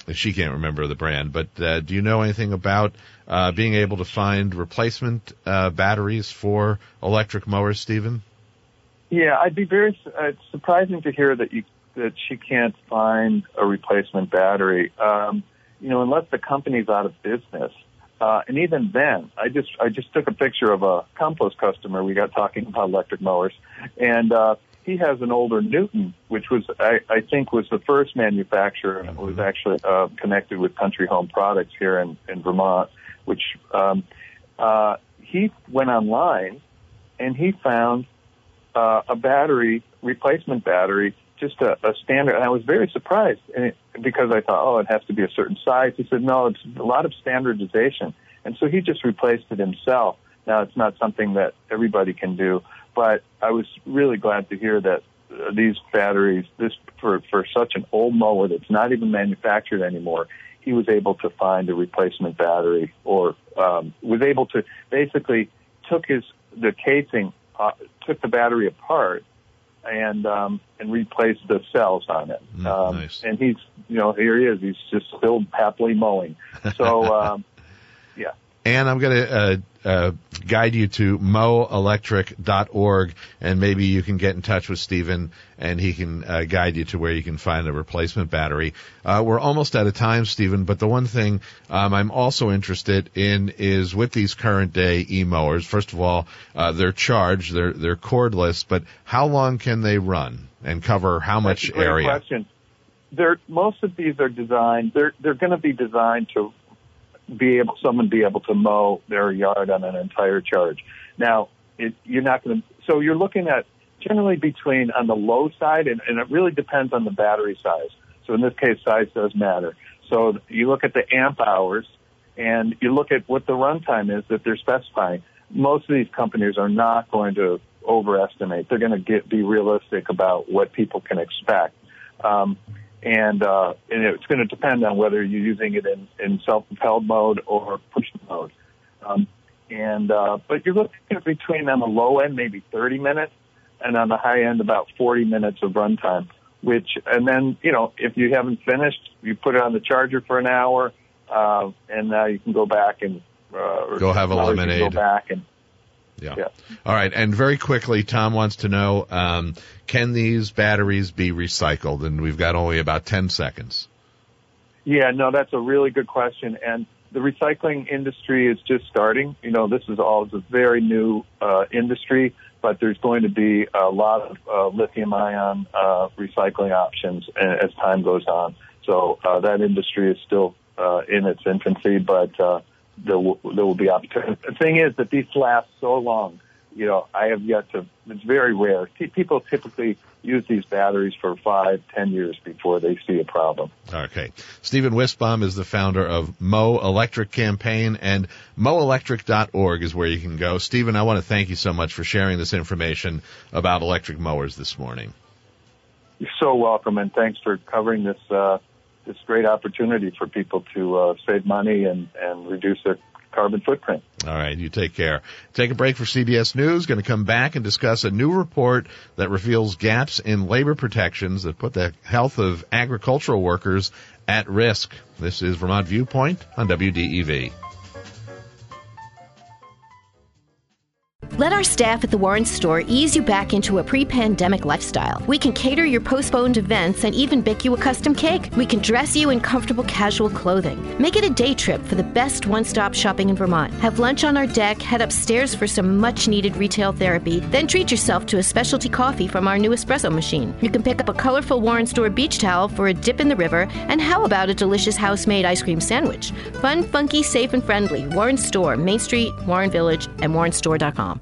[SPEAKER 2] she can't remember the brand, but uh, do you know anything about uh, being able to find replacement uh, batteries for electric mowers, Stephen?
[SPEAKER 6] Yeah, I'd be very uh, it's surprising to hear that you that she can't find a replacement battery. Um, you know, unless the company's out of business. Uh, and even then, I just I just took a picture of a compost customer. We got talking about electric mowers, and uh, he has an older Newton, which was I, I think was the first manufacturer, and it was actually uh, connected with Country Home Products here in, in Vermont. Which um, uh, he went online and he found uh, a battery replacement battery, just a, a standard. And I was very surprised and it, because I thought, oh, it has to be a certain size. He said, no, it's a lot of standardization. And so he just replaced it himself. Now, it's not something that everybody can do, but I was really glad to hear that uh, these batteries, this for, for such an old mower that's not even manufactured anymore, he was able to find a replacement battery or um, was able to basically took his the casing, uh, took the battery apart, and um, and replace the cells on it.
[SPEAKER 2] Mm,
[SPEAKER 6] um,
[SPEAKER 2] nice.
[SPEAKER 6] And he's, you know, here he is. He's just still happily mowing. So, um, yeah.
[SPEAKER 2] And I'm going to uh, uh, guide you to mow electric dot org, and maybe you can get in touch with Stephen, and he can uh, guide you to where you can find a replacement battery. Uh, we're almost out of time, Stephen, but the one thing um, I'm also interested in is with these current-day e-mowers, first of all, uh, they're charged, they're, they're cordless, but how long can they run and cover how much
[SPEAKER 6] That's a great
[SPEAKER 2] area?
[SPEAKER 6] Question. They're, most of these are designed, they're, they're going to be designed to be able, someone be able to mow their yard on an entire charge. Now, it, you're not going to, so you're looking at generally between on the low side, and, and it really depends on the battery size. So in this case, size does matter. So you look at the amp hours, and you look at what the runtime is that they're specifying. Most of these companies are not going to overestimate. They're going to get be realistic about what people can expect. Um, And, uh, and it's going to depend on whether you're using it in, in self-propelled mode or push mode. Um, and, uh, but you're looking at between on the low end, maybe thirty minutes, and on the high end, about forty minutes of runtime, which, and then, you know, if you haven't finished, you put it on the charger for an hour, uh, and now you can go back and, uh,
[SPEAKER 2] Go have a lemonade.
[SPEAKER 6] Go back and,
[SPEAKER 2] Yeah.
[SPEAKER 6] yeah.
[SPEAKER 2] All right. And very quickly, Tom wants to know, um, can these batteries be recycled? And we've got only about ten seconds.
[SPEAKER 6] Yeah, no, that's a really good question. And the recycling industry is just starting. You know, this is all it's a very new uh, industry, but there's going to be a lot of uh, lithium-ion uh, recycling options as time goes on. So uh, that industry is still uh, in its infancy, but uh, there will, there will be opportunity. The thing is that these last so long. You know, I have yet to, it's very rare. T- people typically use these batteries for five, ten years before they see a problem.
[SPEAKER 2] Okay. Stephen Wistbaum is the founder of Mow Electric Campaign, and mow electric dot org is where you can go. Stephen, I want to thank you so much for sharing this information about electric mowers this morning.
[SPEAKER 6] You're so welcome, and thanks for covering this uh, this great opportunity for people to uh, save money and, and reduce their carbon footprint.
[SPEAKER 2] All right, you take care. Take a break for C B S News. Going to come back and discuss a new report that reveals gaps in labor protections that put the health of agricultural workers at risk. This is Vermont Viewpoint on W D E V.
[SPEAKER 5] Let our staff at the Warren Store ease you back into a pre-pandemic lifestyle. We can cater your postponed events and even bake you a custom cake. We can dress you in comfortable casual clothing. Make it a day trip for the best one-stop shopping in Vermont. Have lunch on our deck, head upstairs for some much-needed retail therapy, then treat yourself to a specialty coffee from our new espresso machine. You can pick up a colorful Warren Store beach towel for a dip in the river, and how about a delicious house-made ice cream sandwich? Fun, funky, safe, and friendly. Warren Store, Main Street, Warren Village, and warren store dot com.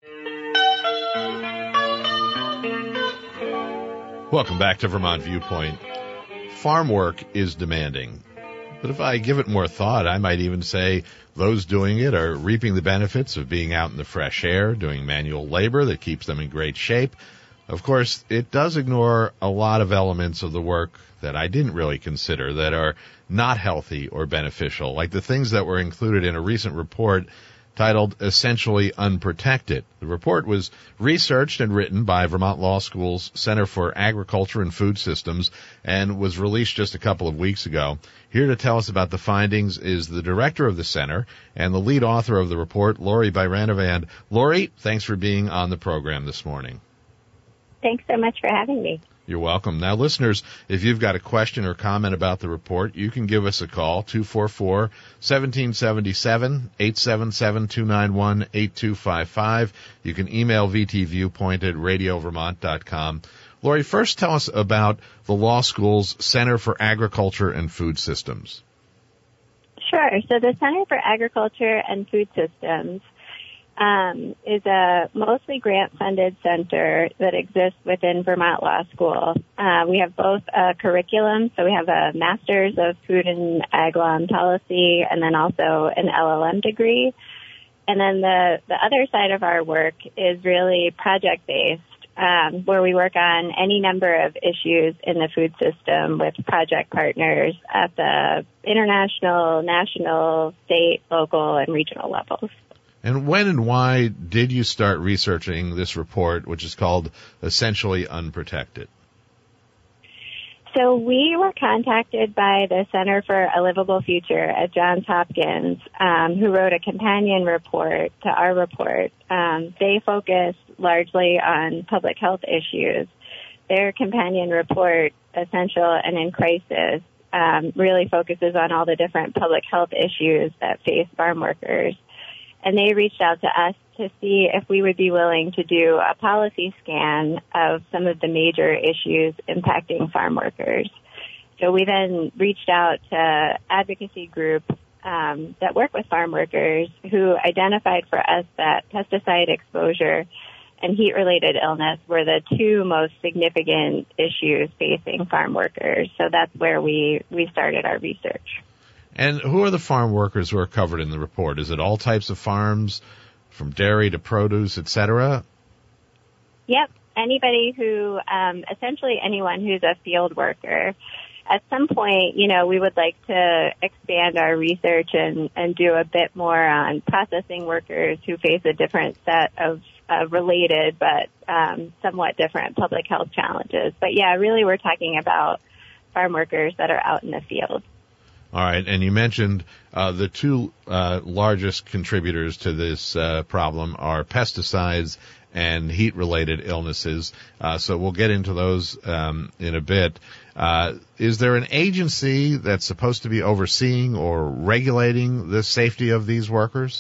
[SPEAKER 2] Welcome back to Vermont Viewpoint. Farm work is demanding, but if I give it more thought, I might even say those doing it are reaping the benefits of being out in the fresh air, doing manual labor that keeps them in great shape. Of course, it does ignore a lot of elements of the work that I didn't really consider that are not healthy or beneficial, like the things that were included in a recent report titled Essentially Unprotected. The report was researched and written by Vermont Law School's Center for Agriculture and Food Systems and was released just a couple of weeks ago. Here to tell us about the findings is the director of the center and the lead author of the report, Lori Byranavand. Lori, thanks for being on the program this morning.
[SPEAKER 8] Thanks so much for having me.
[SPEAKER 2] You're welcome. Now, listeners, if you've got a question or comment about the report, you can give us a call, two four four, one seven seven seven, eight seven seven, two nine one, eight two five five. You can email vtviewpoint at radio vermont dot com. Lori, first tell us about the law school's Center for Agriculture and Food Systems.
[SPEAKER 8] Sure. So the Center for Agriculture and Food Systems Um, is a mostly grant-funded center that exists within Vermont Law School. Uh, we have both a curriculum, so we have a Master's of Food and Ag Law and Policy, and then also an L L M degree. And then the, the other side of our work is really project-based, um, where we work on any number of issues in the food system with project partners at the international, national, state, local, and regional levels.
[SPEAKER 2] And when and why did you start researching this report, which is called Essentially Unprotected?
[SPEAKER 8] So we were contacted by the Center for a Livable Future at Johns Hopkins, um, who wrote a companion report to our report. Um, they focus largely on public health issues. Their companion report, Essential and in Crisis, um, really focuses on all the different public health issues that face farm workers. And they reached out to us to see if we would be willing to do a policy scan of some of the major issues impacting farm workers. So we then reached out to advocacy groups um, that work with farm workers who identified for us that pesticide exposure and heat-related illness were the two most significant issues facing farm workers. So that's where we, we started our research.
[SPEAKER 2] And who are the farm workers who are covered in the report? Is it all types of farms, from dairy to produce, et cetera?
[SPEAKER 8] Yep. Anybody who, um, essentially anyone who's a field worker. At some point, you know, we would like to expand our research and, and do a bit more on processing workers who face a different set of uh, related but um, somewhat different public health challenges. But, yeah, really we're talking about farm workers that are out in the field.
[SPEAKER 2] All right, and you mentioned uh, the two uh, largest contributors to this uh, problem are pesticides and heat-related illnesses. Uh, so we'll get into those um, in a bit. Uh, is there an agency that's supposed to be overseeing or regulating the safety of these workers?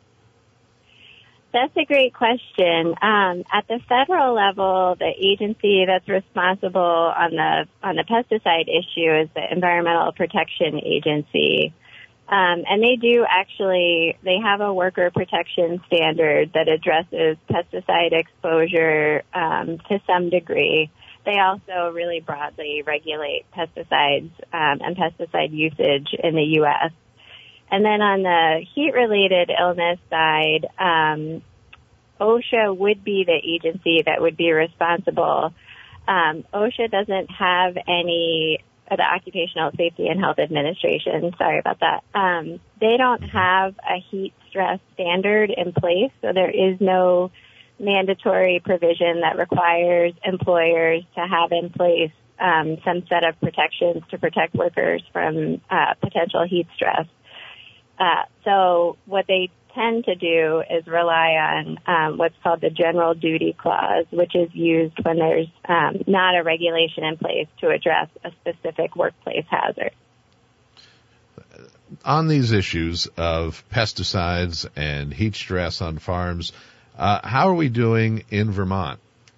[SPEAKER 8] That's a great question. Um, at the federal level, the agency that's responsible on the on the pesticide issue is the Environmental Protection Agency. Um, and they do actually, they have a worker protection standard that addresses pesticide exposure um, to some degree. They also really broadly regulate pesticides um, and pesticide usage in the U S And then on the heat-related illness side, um, OSHA would be the agency that would be responsible. Um, OSHA doesn't have any, uh, the Occupational Safety and Health Administration, sorry about that. Um, they don't have a heat stress standard in place, so there is no mandatory provision that requires employers to have in place um, some set of protections to protect workers from uh, potential heat stress. Uh, so what they tend to do is rely on um, what's called the general duty clause, which is used when there's um, not a regulation in place to address a specific workplace hazard.
[SPEAKER 2] On these issues of pesticides and heat stress on farms, uh, how are we doing in Vermont?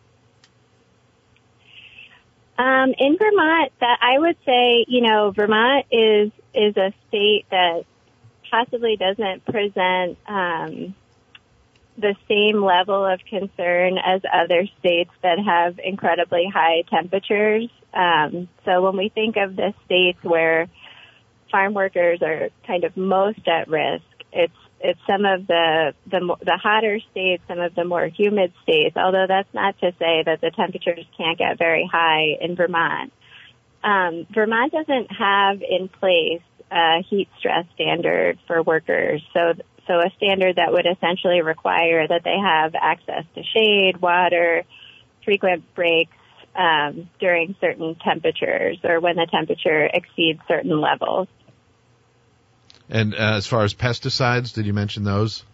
[SPEAKER 8] Um, in Vermont, that I would say, you know, Vermont is is a state that possibly doesn't present um, the same level of concern as other states that have incredibly high temperatures. Um, so when we think of the states where farm workers are kind of most at risk, it's it's some of the, the the hotter states, some of the more humid states, although that's not to say that the temperatures can't get very high in Vermont. Um, Vermont doesn't have in place a heat stress standard for workers. So So a standard that would essentially require that they have access to shade, water, frequent breaks um, during certain temperatures or when the temperature exceeds certain levels.
[SPEAKER 2] And uh, as far as pesticides, did you mention those?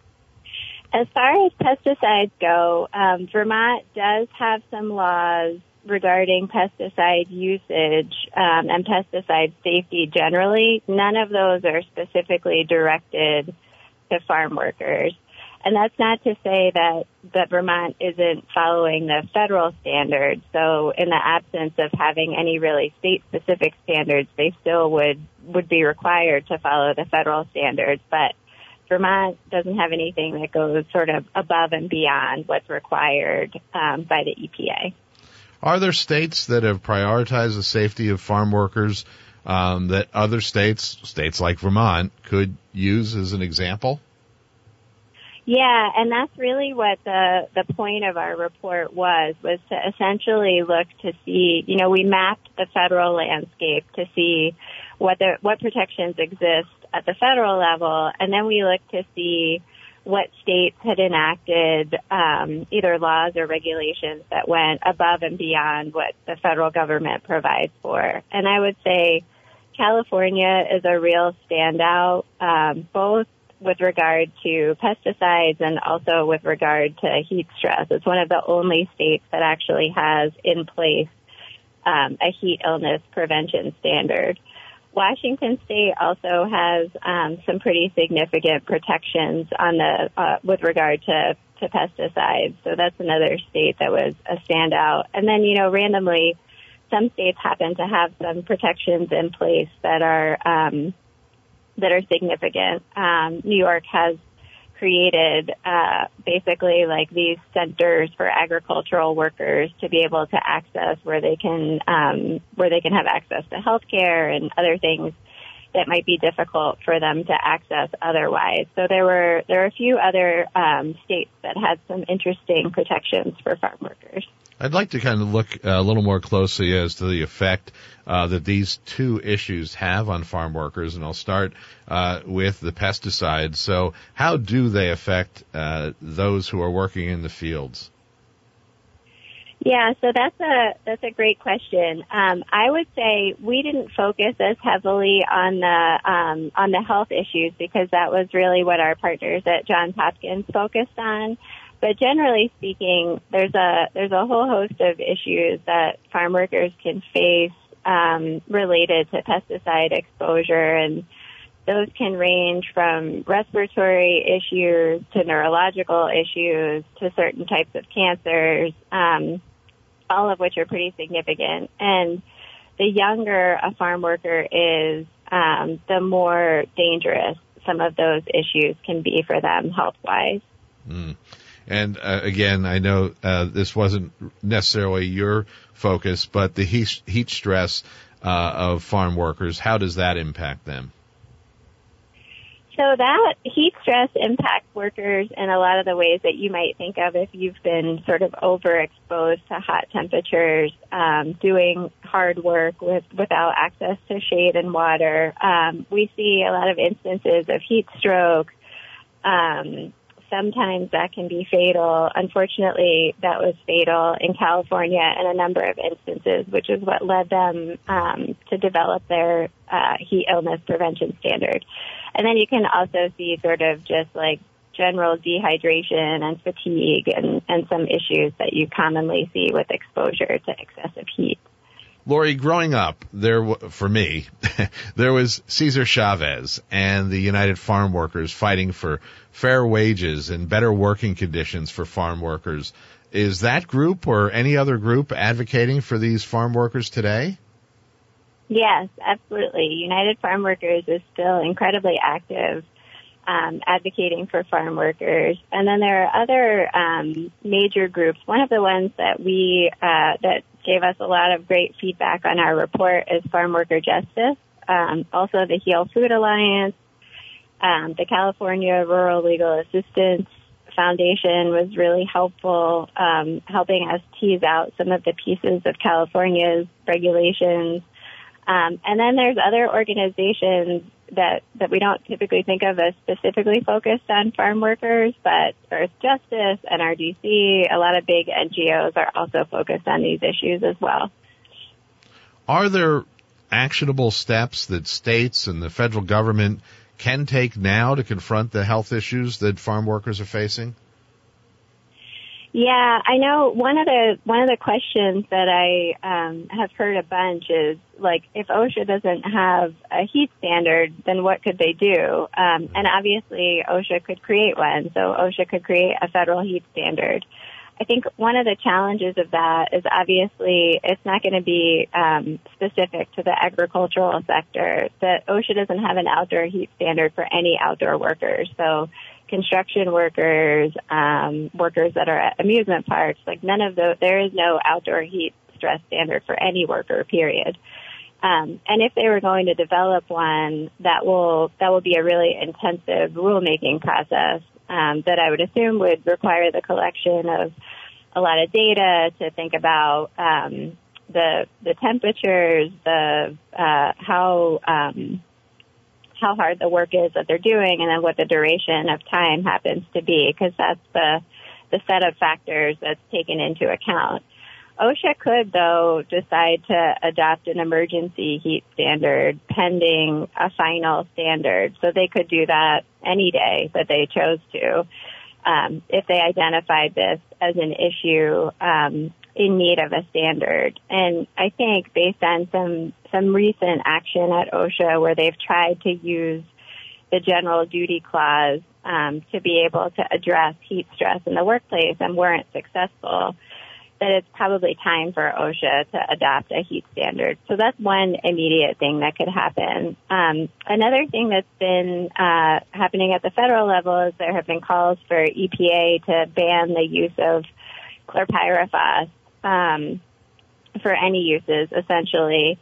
[SPEAKER 8] As far as pesticides go, um, Vermont does have some laws regarding pesticide usage um, and pesticide safety generally. None of those are specifically directed to farm workers. And that's not to say that, that Vermont isn't following the federal standards. So in the absence of having any really state-specific standards, they still would, would be required to follow the federal standards. But Vermont doesn't have anything that goes sort of above and beyond what's required um, by the E P A.
[SPEAKER 2] Are there states that have prioritized the safety of farm workers um, that other states, states like Vermont, could use as an example?
[SPEAKER 8] Yeah, and that's really what the the point of our report was, was to essentially look to see, you know, we mapped the federal landscape to see what the, what protections exist at the federal level, and then we looked to see what states had enacted um, either laws or regulations that went above and beyond what the federal government provides for. And I would say California is a real standout, um, both with regard to pesticides and also with regard to heat stress. It's one of the only states that actually has in place um, a heat illness prevention standard. Washington State also has um, some pretty significant protections on the uh, with regard to, to pesticides. So that's another state that was a standout. And then, you know, randomly, some states happen to have some protections in place that are um, that are significant. Um, New York has created uh, basically like these centers for agricultural workers to be able to access where they can um, where they can have access to health care and other things that might be difficult for them to access otherwise. So there were there were a few other um, states that had some interesting protections for farm workers.
[SPEAKER 2] I'd like to kind of look a little more closely as to the effect uh, that these two issues have on farm workers, and I'll start uh, with the pesticides. So how do they affect uh, those who are working in the fields?
[SPEAKER 8] Yeah, so that's a that's a great question. Um, I would say we didn't focus as heavily on the um, on the health issues because that was really what our partners at Johns Hopkins focused on. But generally speaking, there's a there's a whole host of issues that farm workers can face um, related to pesticide exposure, and those can range from respiratory issues to neurological issues to certain types of cancers, um, all of which are pretty significant. And the younger a farm worker is, um, the more dangerous some of those issues can be for them health-wise.
[SPEAKER 2] Mm. And uh, again, I know uh, this wasn't necessarily your focus, but the heat, heat stress uh, of farm workers, how does that impact them?
[SPEAKER 8] So that heat stress impacts workers in a lot of the ways that you might think of if you've been sort of overexposed to hot temperatures, um, doing hard work with without access to shade and water. Um, we see a lot of instances of heat stroke. Um, Sometimes that can be fatal. Unfortunately, that was fatal in California in a number of instances, which is what led them um, to develop their uh, heat illness prevention standard. And then you can also see sort of just like general dehydration and fatigue and, and some issues that you commonly see with exposure to excessive heat.
[SPEAKER 2] Lori, growing up, there for me, there was Cesar Chavez and the United Farm Workers fighting for fair wages and better working conditions for farm workers. Is that group or any other group advocating for these farm workers today?
[SPEAKER 8] Yes, absolutely. United Farm Workers is still incredibly active, um, advocating for farm workers. And then there are other um, major groups. One of the ones that we uh, that gave us a lot of great feedback on our report is Farm Worker Justice, um, also the Heal Food Alliance, um, the California Rural Legal Assistance Foundation was really helpful, um, helping us tease out some of the pieces of California's regulations. Um, and then there's other organizations that, that we don't typically think of as specifically focused on farm workers, but Earth Justice, N R D C, a lot of big N G Os are also focused on these issues as well.
[SPEAKER 2] Are there actionable steps that states and the federal government can take now to confront the health issues that farm workers are facing?
[SPEAKER 8] Yeah, I know one of the one of the questions that I um, have heard a bunch is, like, if OSHA doesn't have a heat standard, then what could they do? Um, and obviously, OSHA could create one, so OSHA could create a federal heat standard. I think one of the challenges of that is obviously it's not going to be um, specific to the agricultural sector. That OSHA doesn't have an outdoor heat standard for any outdoor workers. So construction workers, um, workers that are at amusement parks, like none of those, there is no outdoor heat stress standard for any worker, period. Um, and if they were going to develop one, that will that will be a really intensive rulemaking process um, that I would assume would require the collection of a lot of data to think about um, the the temperatures, the uh, how um, how hard the work is that they're doing, and then what the duration of time happens to be, because that's the the set of factors that's taken into account. OSHA could, though, decide to adopt an emergency heat standard pending a final standard. So they could do that any day that they chose to, um, if they identified this as an issue um, in need of a standard. And I think based on some, some recent action at OSHA where they've tried to use the general duty clause um, to be able to address heat stress in the workplace and weren't successful, that it's probably time for OSHA to adopt a heat standard. So that's one immediate thing that could happen. Um, another thing that's been uh, happening at the federal level is there have been calls for E P A to ban the use of chlorpyrifos um, for any uses, essentially,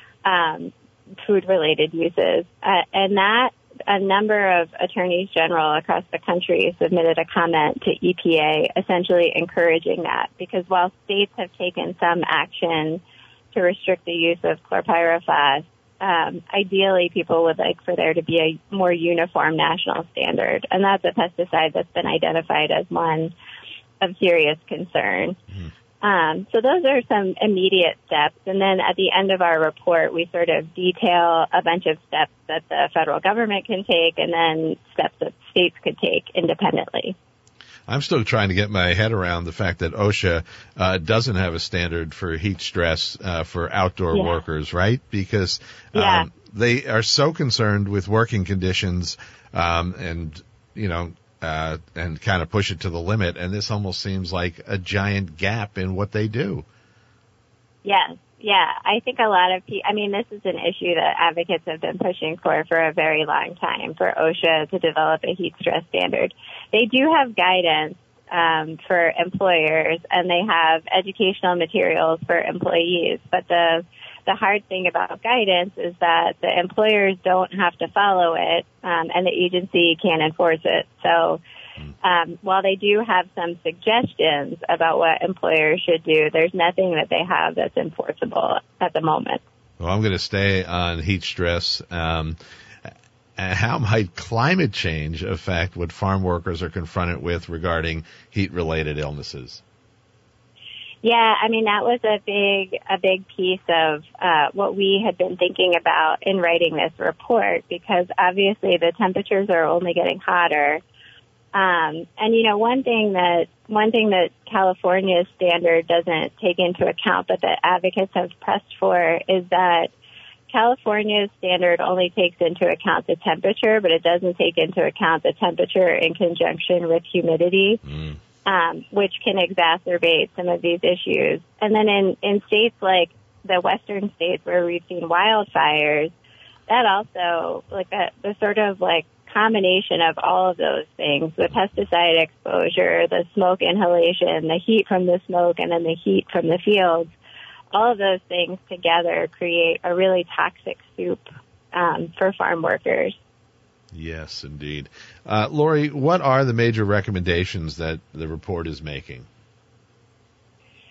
[SPEAKER 8] um, food-related uses. Uh, and that a number of attorneys general across the country submitted a comment to E P A essentially encouraging that, because while states have taken some action to restrict the use of chlorpyrifos, um, ideally people would like for there to be a more uniform national standard. And that's a pesticide that's been identified as one of serious concern. Mm. Um, so those are some immediate steps. And then at the end of our report, we sort of detail a bunch of steps that the federal government can take and then steps that states could take independently.
[SPEAKER 2] I'm still trying to get my head around the fact that OSHA uh, doesn't have a standard for heat stress uh, for outdoor yeah. workers, right? Because um, yeah. they are so concerned with working conditions um, and, you know, Uh, and kind of push it to the limit, and this almost seems like a giant gap in what they do.
[SPEAKER 8] Yes, yeah. I think a lot of people, I mean, this is an issue that advocates have been pushing for for a very long time, for OSHA to develop a heat stress standard. They do have guidance um, for employers, and they have educational materials for employees, but the The hard thing about guidance is that the employers don't have to follow it, um, and the agency can't enforce it. So um, while they do have some suggestions about what employers should do, there's nothing that they have that's enforceable at the moment.
[SPEAKER 2] Well, I'm going to stay on heat stress. Um, how might climate change affect what farm workers are confronted with regarding heat-related illnesses?
[SPEAKER 8] Yeah, I mean, that was a big, a big piece of uh, what we had been thinking about in writing this report, because obviously the temperatures are only getting hotter. Um, and, you know, one thing that, one thing that California's standard doesn't take into account, but that advocates have pressed for, is that California's standard only takes into account the temperature, but it doesn't take into account the temperature in conjunction with humidity. Mm. Um, which can exacerbate some of these issues. And then in, in states like the western states where we've seen wildfires, that also, like that, the sort of like combination of all of those things, the pesticide exposure, the smoke inhalation, the heat from the smoke, and then the heat from the fields, all of those things together create a really toxic soup um, for farm workers.
[SPEAKER 2] Yes, indeed. Uh, Lori, what are the major recommendations that the report is making?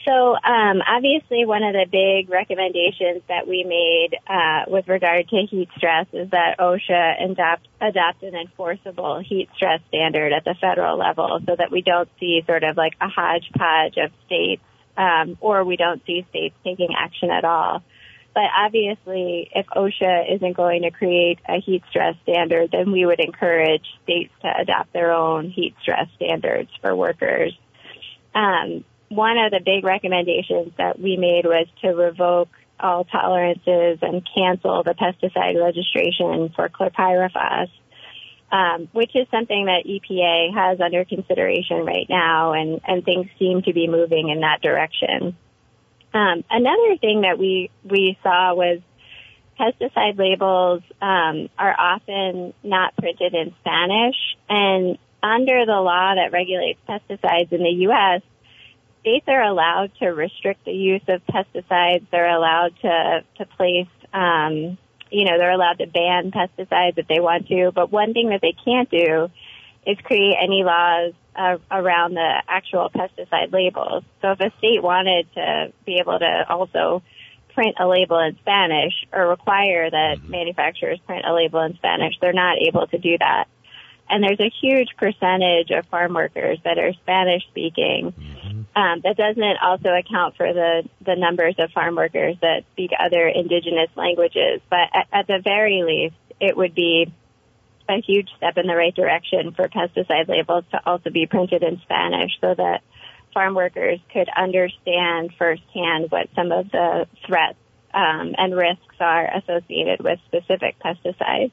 [SPEAKER 8] So um, obviously one of the big recommendations that we made uh, with regard to heat stress is that OSHA adopt, adopt an enforceable heat stress standard at the federal level so that we don't see sort of like a hodgepodge of states um, or we don't see states taking action at all. But obviously, if OSHA isn't going to create a heat stress standard, then we would encourage states to adopt their own heat stress standards for workers. Um, one of the big recommendations that we made was to revoke all tolerances and cancel the pesticide registration for chlorpyrifos, um, which is something that E P A has under consideration right now, and, and things seem to be moving in that direction. Um, another thing that we, we saw was pesticide labels um, are often not printed in Spanish, and under the law that regulates pesticides in the U S, states are allowed to restrict the use of pesticides. They're allowed to, to place, um, you know, they're allowed to ban pesticides if they want to. But one thing that they can't do is create any laws uh, around the actual pesticide labels. So if a state wanted to be able to also print a label in Spanish or require that manufacturers print a label in Spanish, they're not able to do that. And there's a huge percentage of farm workers that are Spanish speaking. Mm-hmm. Um, that doesn't also account for the, the numbers of farm workers that speak other indigenous languages. But at, at the very least, it would be a huge step in the right direction for pesticide labels to also be printed in Spanish so that farm workers could understand firsthand what some of the threats um, and risks are associated with specific pesticides.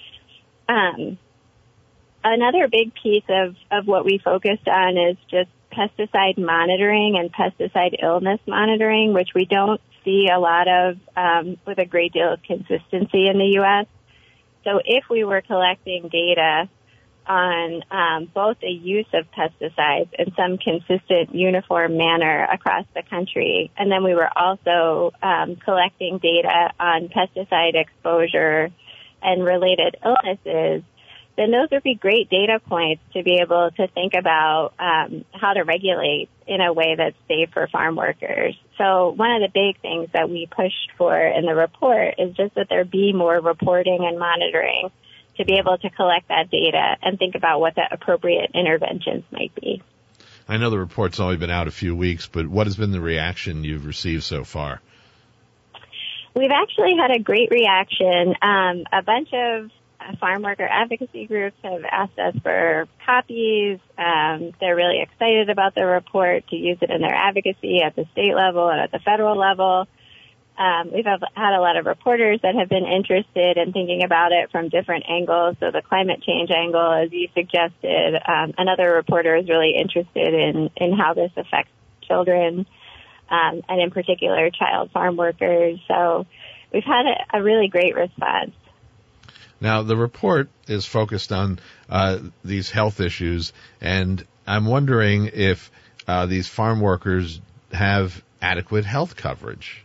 [SPEAKER 8] Um, Another big piece of, of what we focused on is just pesticide monitoring and pesticide illness monitoring, which we don't see a lot of um, with a great deal of consistency in the U S. So if we were collecting data on um, both the use of pesticides in some consistent, uniform manner across the country, and then we were also um, collecting data on pesticide exposure and related illnesses, then those would be great data points to be able to think about um, how to regulate in a way that's safe for farm workers. So one of the big things that we pushed for in the report is just that there be more reporting and monitoring to be able to collect that data and think about what the appropriate interventions might be.
[SPEAKER 2] I know the report's only been out a few weeks, but what has been the reaction you've received so far?
[SPEAKER 8] We've actually had a great reaction. Um, a bunch of farm worker advocacy groups have asked us for copies. Um, they're really excited about the report to use it in their advocacy at the state level and at the federal level. Um, we've have had a lot of reporters that have been interested in thinking about it from different angles. So the climate change angle, as you suggested, um, another reporter is really interested in, in how this affects children, um, and in particular child farm workers. So we've had a, a really great response.
[SPEAKER 2] Now, the report is focused on uh, these health issues, and I'm wondering if uh, these farm workers have adequate health coverage.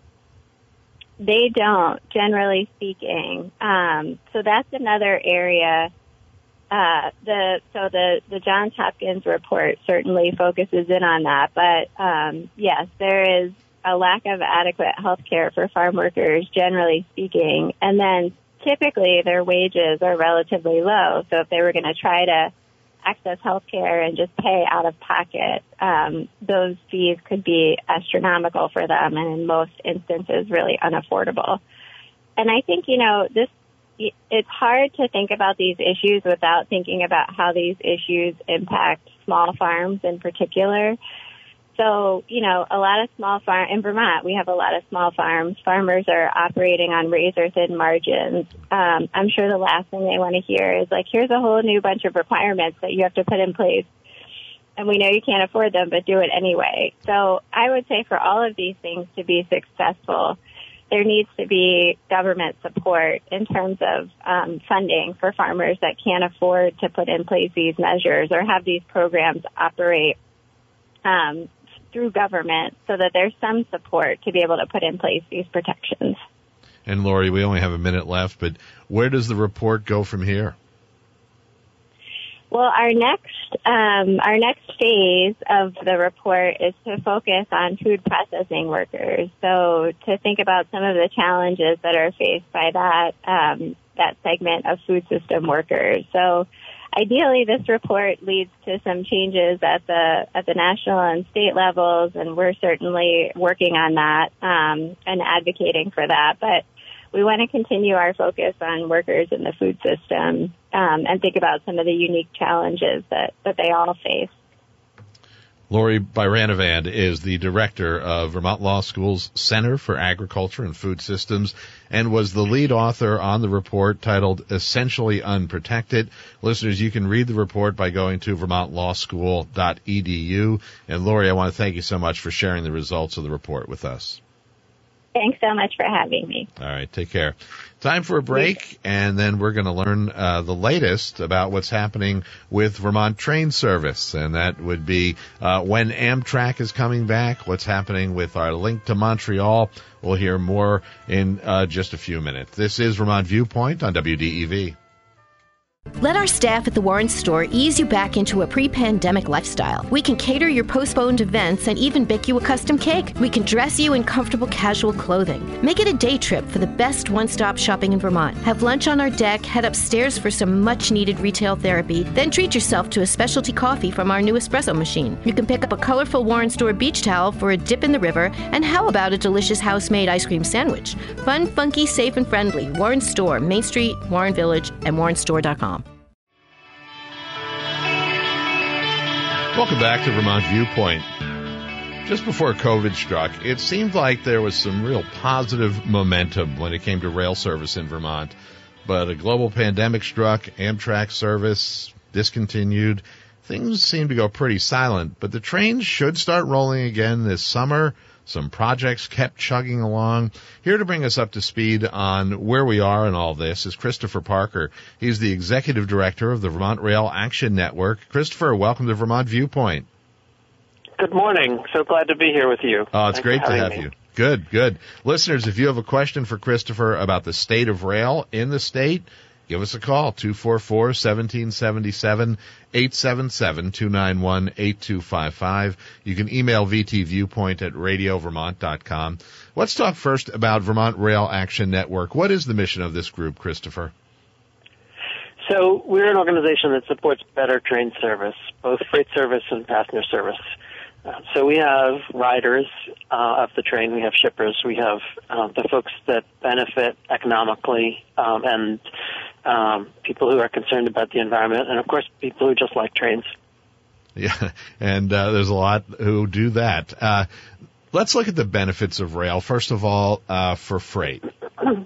[SPEAKER 8] They don't, generally speaking. Um, so that's another area. Uh, the so the, the Johns Hopkins report certainly focuses in on that, but um, yes, there is a lack of adequate health care for farm workers, generally speaking, and then typically their wages are relatively low. So if they were going to try to access health care and just pay out of pocket, um, those fees could be astronomical for them and in most instances really unaffordable. And I think, you know, this, it's hard to think about these issues without thinking about how these issues impact small farms in particular. So, you know, a lot of small farm in Vermont, we have a lot of small farms. Farmers are operating on razor thin margins. Um, I'm sure the last thing they want to hear is like, here's a whole new bunch of requirements that you have to put in place. And we know you can't afford them, but do it anyway. So I would say for all of these things to be successful, there needs to be government support in terms of um, funding for farmers that can't afford to put in place these measures or have these programs operate um, through government so that there's some support to be able to put in place these protections.
[SPEAKER 2] And Lori, we only have a minute left, but where does the report go from here?
[SPEAKER 8] Well, our next um, our next phase of the report is to focus on food processing workers. So to think about some of the challenges that are faced by that um, that segment of food system workers. So ideally, this report leads to some changes at the at the national and state levels, and we're certainly working on that um, and advocating for that. But we want to continue our focus on workers in the food system um, and think about some of the unique challenges that, that they all face.
[SPEAKER 2] Lori Byranavand is the director of Vermont Law School's Center for Agriculture and Food Systems and was the lead author on the report titled Essentially Unprotected. Listeners, you can read the report by going to vermont law school dot e d u. And Lori, I want to thank you so much for sharing the results of the report with us.
[SPEAKER 8] Thanks so much for having me.
[SPEAKER 2] All right, take care. Time for a break, and then we're going to learn uh, the latest about what's happening with Vermont train service, and that would be uh, when Amtrak is coming back, what's happening with our link to Montreal. We'll hear more in uh, just a few minutes. This is Vermont Viewpoint on W D E V.
[SPEAKER 5] Let our staff at the Warren Store ease you back into a pre-pandemic lifestyle. We can cater your postponed events and even bake you a custom cake. We can dress you in comfortable casual clothing. Make it a day trip for the best one-stop shopping in Vermont. Have lunch on our deck, head upstairs for some much-needed retail therapy, then treat yourself to a specialty coffee from our new espresso machine. You can pick up a colorful Warren Store beach towel for a dip in the river, and how about a delicious house-made ice cream sandwich? Fun, funky, safe, and friendly. Warren Store, Main Street, Warren Village, and warren store dot com.
[SPEAKER 2] Welcome back to Vermont Viewpoint. Just before COVID struck, it seemed like there was some real positive momentum when it came to rail service in Vermont. But a global pandemic struck, Amtrak service discontinued. Things seem to go pretty silent, but the trains should start rolling again this summer. Some projects kept chugging along. Here to bring us up to speed on where we are in all this is Christopher Parker. He's the executive director of the Vermont Rail Action Network. Christopher, welcome to Vermont Viewpoint.
[SPEAKER 9] Good morning. So glad to be here with you.
[SPEAKER 2] Oh, it's
[SPEAKER 9] Thanks
[SPEAKER 2] great to have
[SPEAKER 9] me.
[SPEAKER 2] you. Good, good. Listeners, if you have a question for Christopher about the state of rail in the state, give us a call, two four four, one seven seven seven, eight seven seven, two nine one, eight two five five. You can email v t viewpoint at radio vermont dot com. Let's talk first about Vermont Rail Action Network. What is the mission of this group, Christopher?
[SPEAKER 9] So we're an organization that supports better train service, both freight service and passenger service. Uh, so we have riders uh, of the train, we have shippers, we have uh, the folks that benefit economically, um, and um, people who are concerned about the environment, and of course people who just like trains.
[SPEAKER 2] Yeah, and uh, there's a lot who do that. Uh, let's look at the benefits of rail. First of all, uh, for freight.
[SPEAKER 9] um,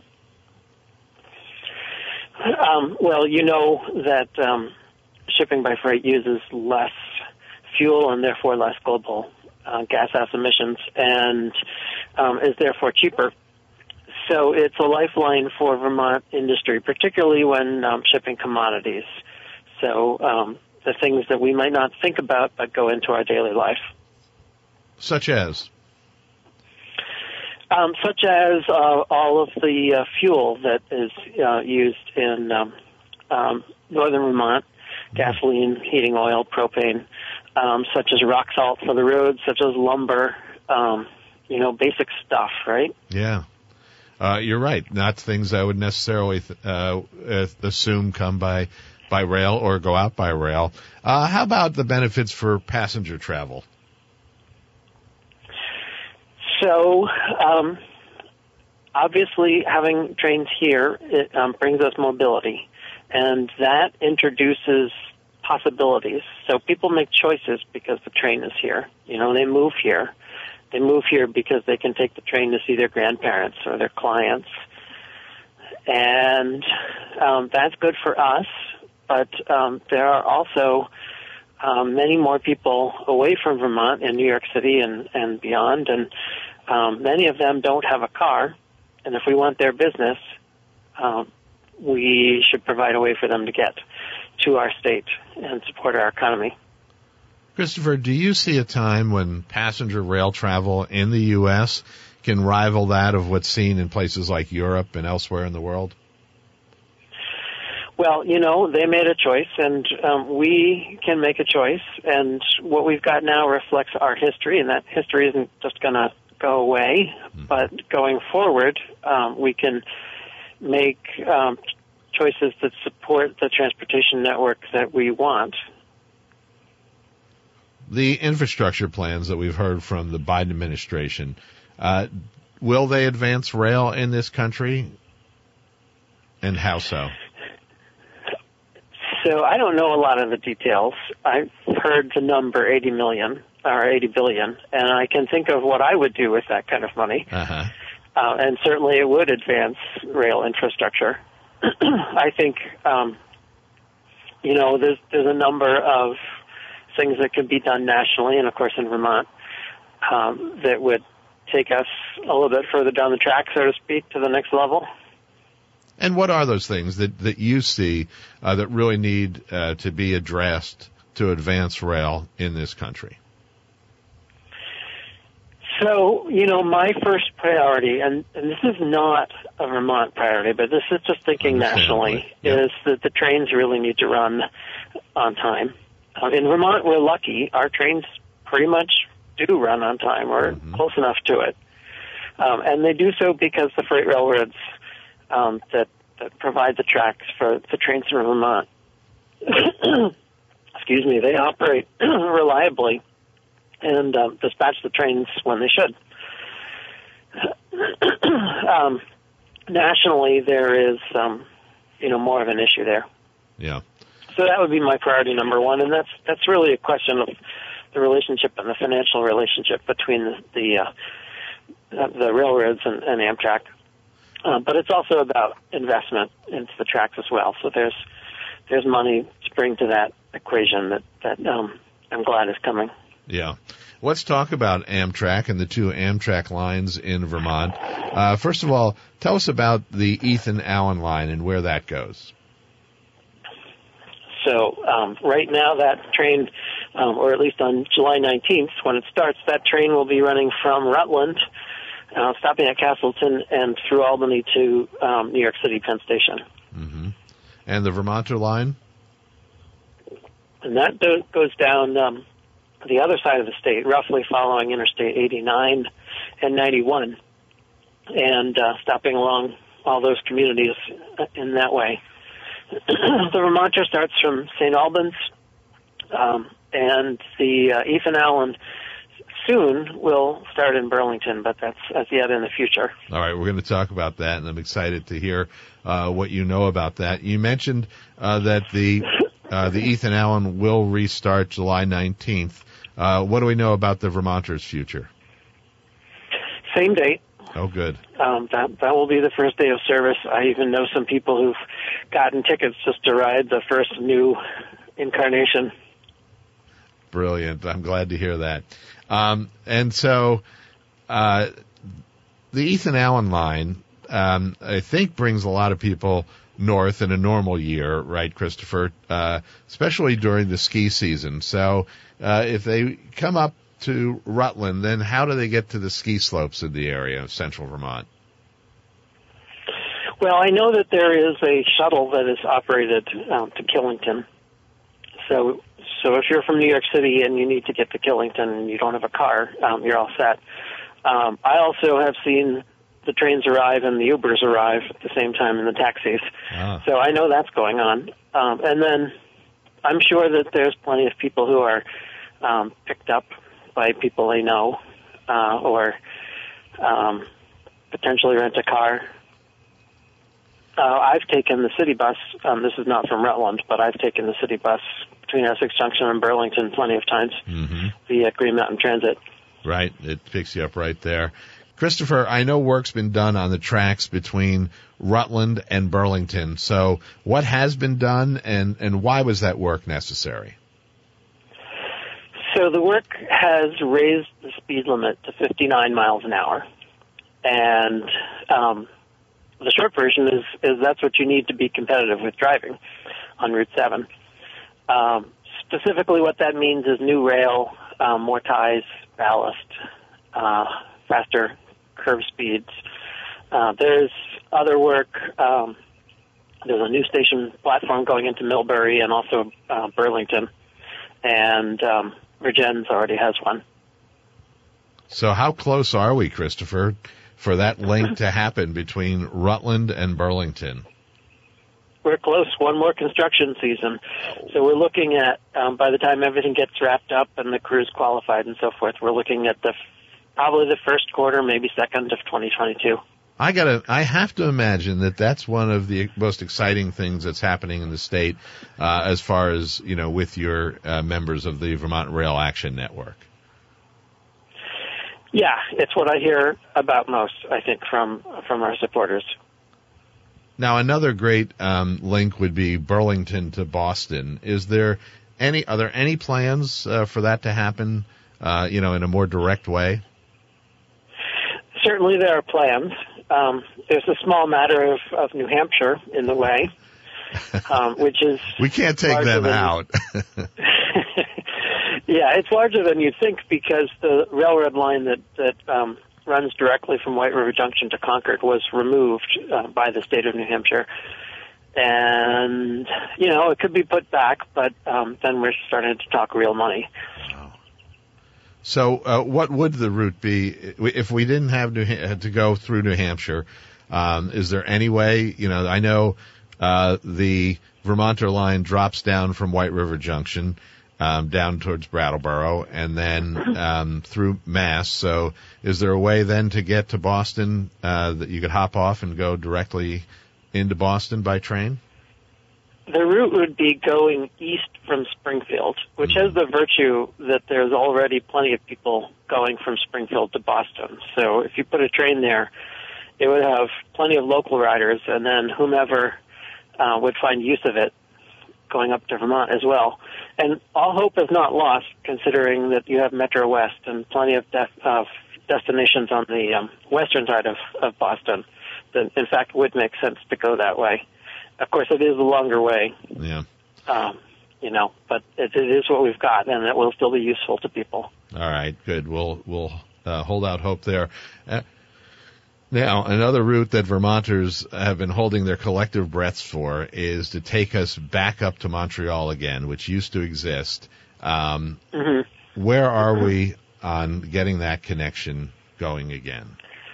[SPEAKER 9] well, you know that um, shipping by freight uses less fuel and therefore less global uh, gas house emissions, and um, is therefore cheaper. So it's a lifeline for Vermont industry, particularly when um, shipping commodities. So um, the things that we might not think about but go into our daily life.
[SPEAKER 2] Such as?
[SPEAKER 9] Um, such as uh, all of the uh, fuel that is uh, used in um, um, northern Vermont, gasoline, heating oil, propane, um, such as rock salt for the roads, such as lumber, um, you know, basic stuff, right?
[SPEAKER 2] Yeah. Uh, you're right. Not things I would necessarily th- uh, assume come by, by rail or go out by rail. Uh, how about the benefits for passenger travel?
[SPEAKER 9] So, um, obviously, having trains here, it um, brings us mobility, and that introduces possibilities. So people make choices because the train is here. You know, they move here. They move here because they can take the train to see their grandparents or their clients. And um, that's good for us, but um, there are also um, many more people away from Vermont in New York City and, and beyond, and um, many of them don't have a car. And if we want their business, um, we should provide a way for them to get to our state and support our economy.
[SPEAKER 2] Christopher, do you see a time when passenger rail travel in the U S can rival that of what's seen in places like Europe and elsewhere in the world?
[SPEAKER 9] Well, you know, they made a choice, and um, we can make a choice, and what we've got now reflects our history, and that history isn't just going to go away, mm-hmm. but going forward, um, we can make um, choices that support the transportation network that we want.
[SPEAKER 2] The infrastructure plans that we've heard from the Biden administration, uh, will they advance rail in this country, and how so?
[SPEAKER 9] So I don't know a lot of the details. I've heard the number eighty million or eighty billion, and I can think of what I would do with that kind of money.
[SPEAKER 2] Uh-huh.
[SPEAKER 9] Uh, and certainly it would advance rail infrastructure. I think, um, you know, there's there's a number of things that can be done nationally, and of course in Vermont, um, that would take us a little bit further down the track, so to speak, to the next level.
[SPEAKER 2] And what are those things that, that you see uh, that really need uh, to be addressed to advance rail in this country?
[SPEAKER 9] So, you know, my first priority, and, and this is not a Vermont priority, but this is just thinking nationally, yep. is that the trains really need to run on time. Uh, in Vermont, we're lucky. Our trains pretty much do run on time, or mm-hmm. close enough to it. Um, and they do so because the freight railroads Um, that, that provide the tracks for the trains in Vermont, excuse me, they operate reliably and um, dispatch the trains when they should. um, nationally, there is, um, you know, more of an issue there.
[SPEAKER 2] Yeah.
[SPEAKER 9] So that would be my priority number one, and that's that's really a question of the relationship and the financial relationship between the the, uh, the railroads and, and Amtrak. Uh, but it's also about investment into the tracks as well. So there's there's money to bring to that equation that, that um, I'm glad is coming.
[SPEAKER 2] Yeah. Let's talk about Amtrak and the two Amtrak lines in Vermont. Uh, first of all, tell us about the Ethan Allen line and where that goes.
[SPEAKER 9] So um, right now that train, um, or at least on July nineteenth when it starts, that train will be running from Rutland, Uh, stopping at Castleton and through Albany to um, New York City Penn Station.
[SPEAKER 2] Mm-hmm. And the Vermonter line?
[SPEAKER 9] And that do- goes down um, the other side of the state, roughly following Interstate eighty-nine and ninety-one, and uh, stopping along all those communities in that way. The Vermonter starts from Saint Albans, um, and the uh, Ethan Allen soon will start in Burlington, but that's, that's yet in the future.
[SPEAKER 2] All right, we're going to talk about that, and I'm excited to hear uh, what you know about that. You mentioned uh, that the uh, the Ethan Allen will restart July nineteenth. Uh, what do we know about the Vermonter's future?
[SPEAKER 9] Same date.
[SPEAKER 2] Oh, good.
[SPEAKER 9] Um, that that will be the first day of service. I even know some people who've gotten tickets just to ride the first new incarnation.
[SPEAKER 2] Brilliant. I'm glad to hear that. Um, and so, uh, the Ethan Allen line, um, I think brings a lot of people north in a normal year, right, Christopher? Uh, especially during the ski season. So, uh, if they come up to Rutland, then how do they get to the ski slopes in the area of central Vermont?
[SPEAKER 9] Well, I know that there is a shuttle that is operated um, to Killington. So, so if you're from New York City and you need to get to Killington and you don't have a car, um, you're all set. Um, I also have seen the trains arrive and the Ubers arrive at the same time and the taxis. Ah. So I know that's going on. Um, and then I'm sure that there's plenty of people who are um, picked up by people they know uh, or um, potentially rent a car. Uh, I've taken the city bus. Um, this is not from Rutland, but I've taken the city bus between Essex Junction and Burlington plenty of times mm-hmm. via Green Mountain Transit.
[SPEAKER 2] Right. It picks you up right there. Christopher, I know work's been done on the tracks between Rutland and Burlington. So what has been done, and, and why was that work necessary?
[SPEAKER 9] So the work has raised the speed limit to fifty-nine miles an hour. And um, the short version is, is that's what you need to be competitive with driving on Route seven. Um, specifically what that means is new rail, um, more ties, ballast, uh, faster curve speeds. Uh, there's other work um, there's a new station platform going into Millbury and also uh, Burlington, and um, Virgins already has one.
[SPEAKER 2] So how close are we, Christopher, for that link to happen between Rutland and Burlington?
[SPEAKER 9] We're close. One more construction season. So we're looking at, um, by the time everything gets wrapped up and the crew's qualified and so forth, we're looking at the probably the first quarter, maybe second of twenty twenty-two.
[SPEAKER 2] I gotta, I have to imagine that that's one of the most exciting things that's happening in the state, uh, as far as, you know, with your uh, members of the Vermont Rail Action Network.
[SPEAKER 9] Yeah, it's what I hear about most, I think, from from our supporters.
[SPEAKER 2] Now, another great um, link would be Burlington to Boston. Is there any, are there any plans uh, for that to happen, uh, you know, in a more direct way?
[SPEAKER 9] Certainly there are plans. Um, there's a small matter of, of New Hampshire in the way, um, which is...
[SPEAKER 2] We can't take them
[SPEAKER 9] than,
[SPEAKER 2] out.
[SPEAKER 9] Yeah, it's larger than you'd think because the railroad line that, that um, runs directly from White River Junction to Concord was removed uh, by the state of New Hampshire. And, you know, it could be put back, but um, then we're starting to talk real money.
[SPEAKER 2] So uh, what would the route be if we didn't have New ha- to go through New Hampshire? Um, is there any way, you know, I know uh, the Vermonter line drops down from White River Junction um, down towards Brattleboro and then um, through Mass. So is there a way then to get to Boston uh, that you could hop off and go directly into Boston by train?
[SPEAKER 9] The route would be going east from Springfield, which has the virtue that there's already plenty of people going from Springfield to Boston. So if you put a train there, it would have plenty of local riders, and then whomever uh, would find use of it going up to Vermont as well. And all hope is not lost, considering that you have Metro West and plenty of, de- of destinations on the um, western side of, of Boston that, in fact, would make sense to go that way. Of course, it is a longer way.
[SPEAKER 2] Yeah.
[SPEAKER 9] Um, you know, but it, it is what we've got, and it will still be useful to people.
[SPEAKER 2] All right, good. We'll we'll uh, hold out hope there. Uh, now, another route that Vermonters have been holding their collective breaths for is to take us back up to Montreal again, which used to exist. Um,
[SPEAKER 9] mm-hmm.
[SPEAKER 2] Where are we on getting that connection going again?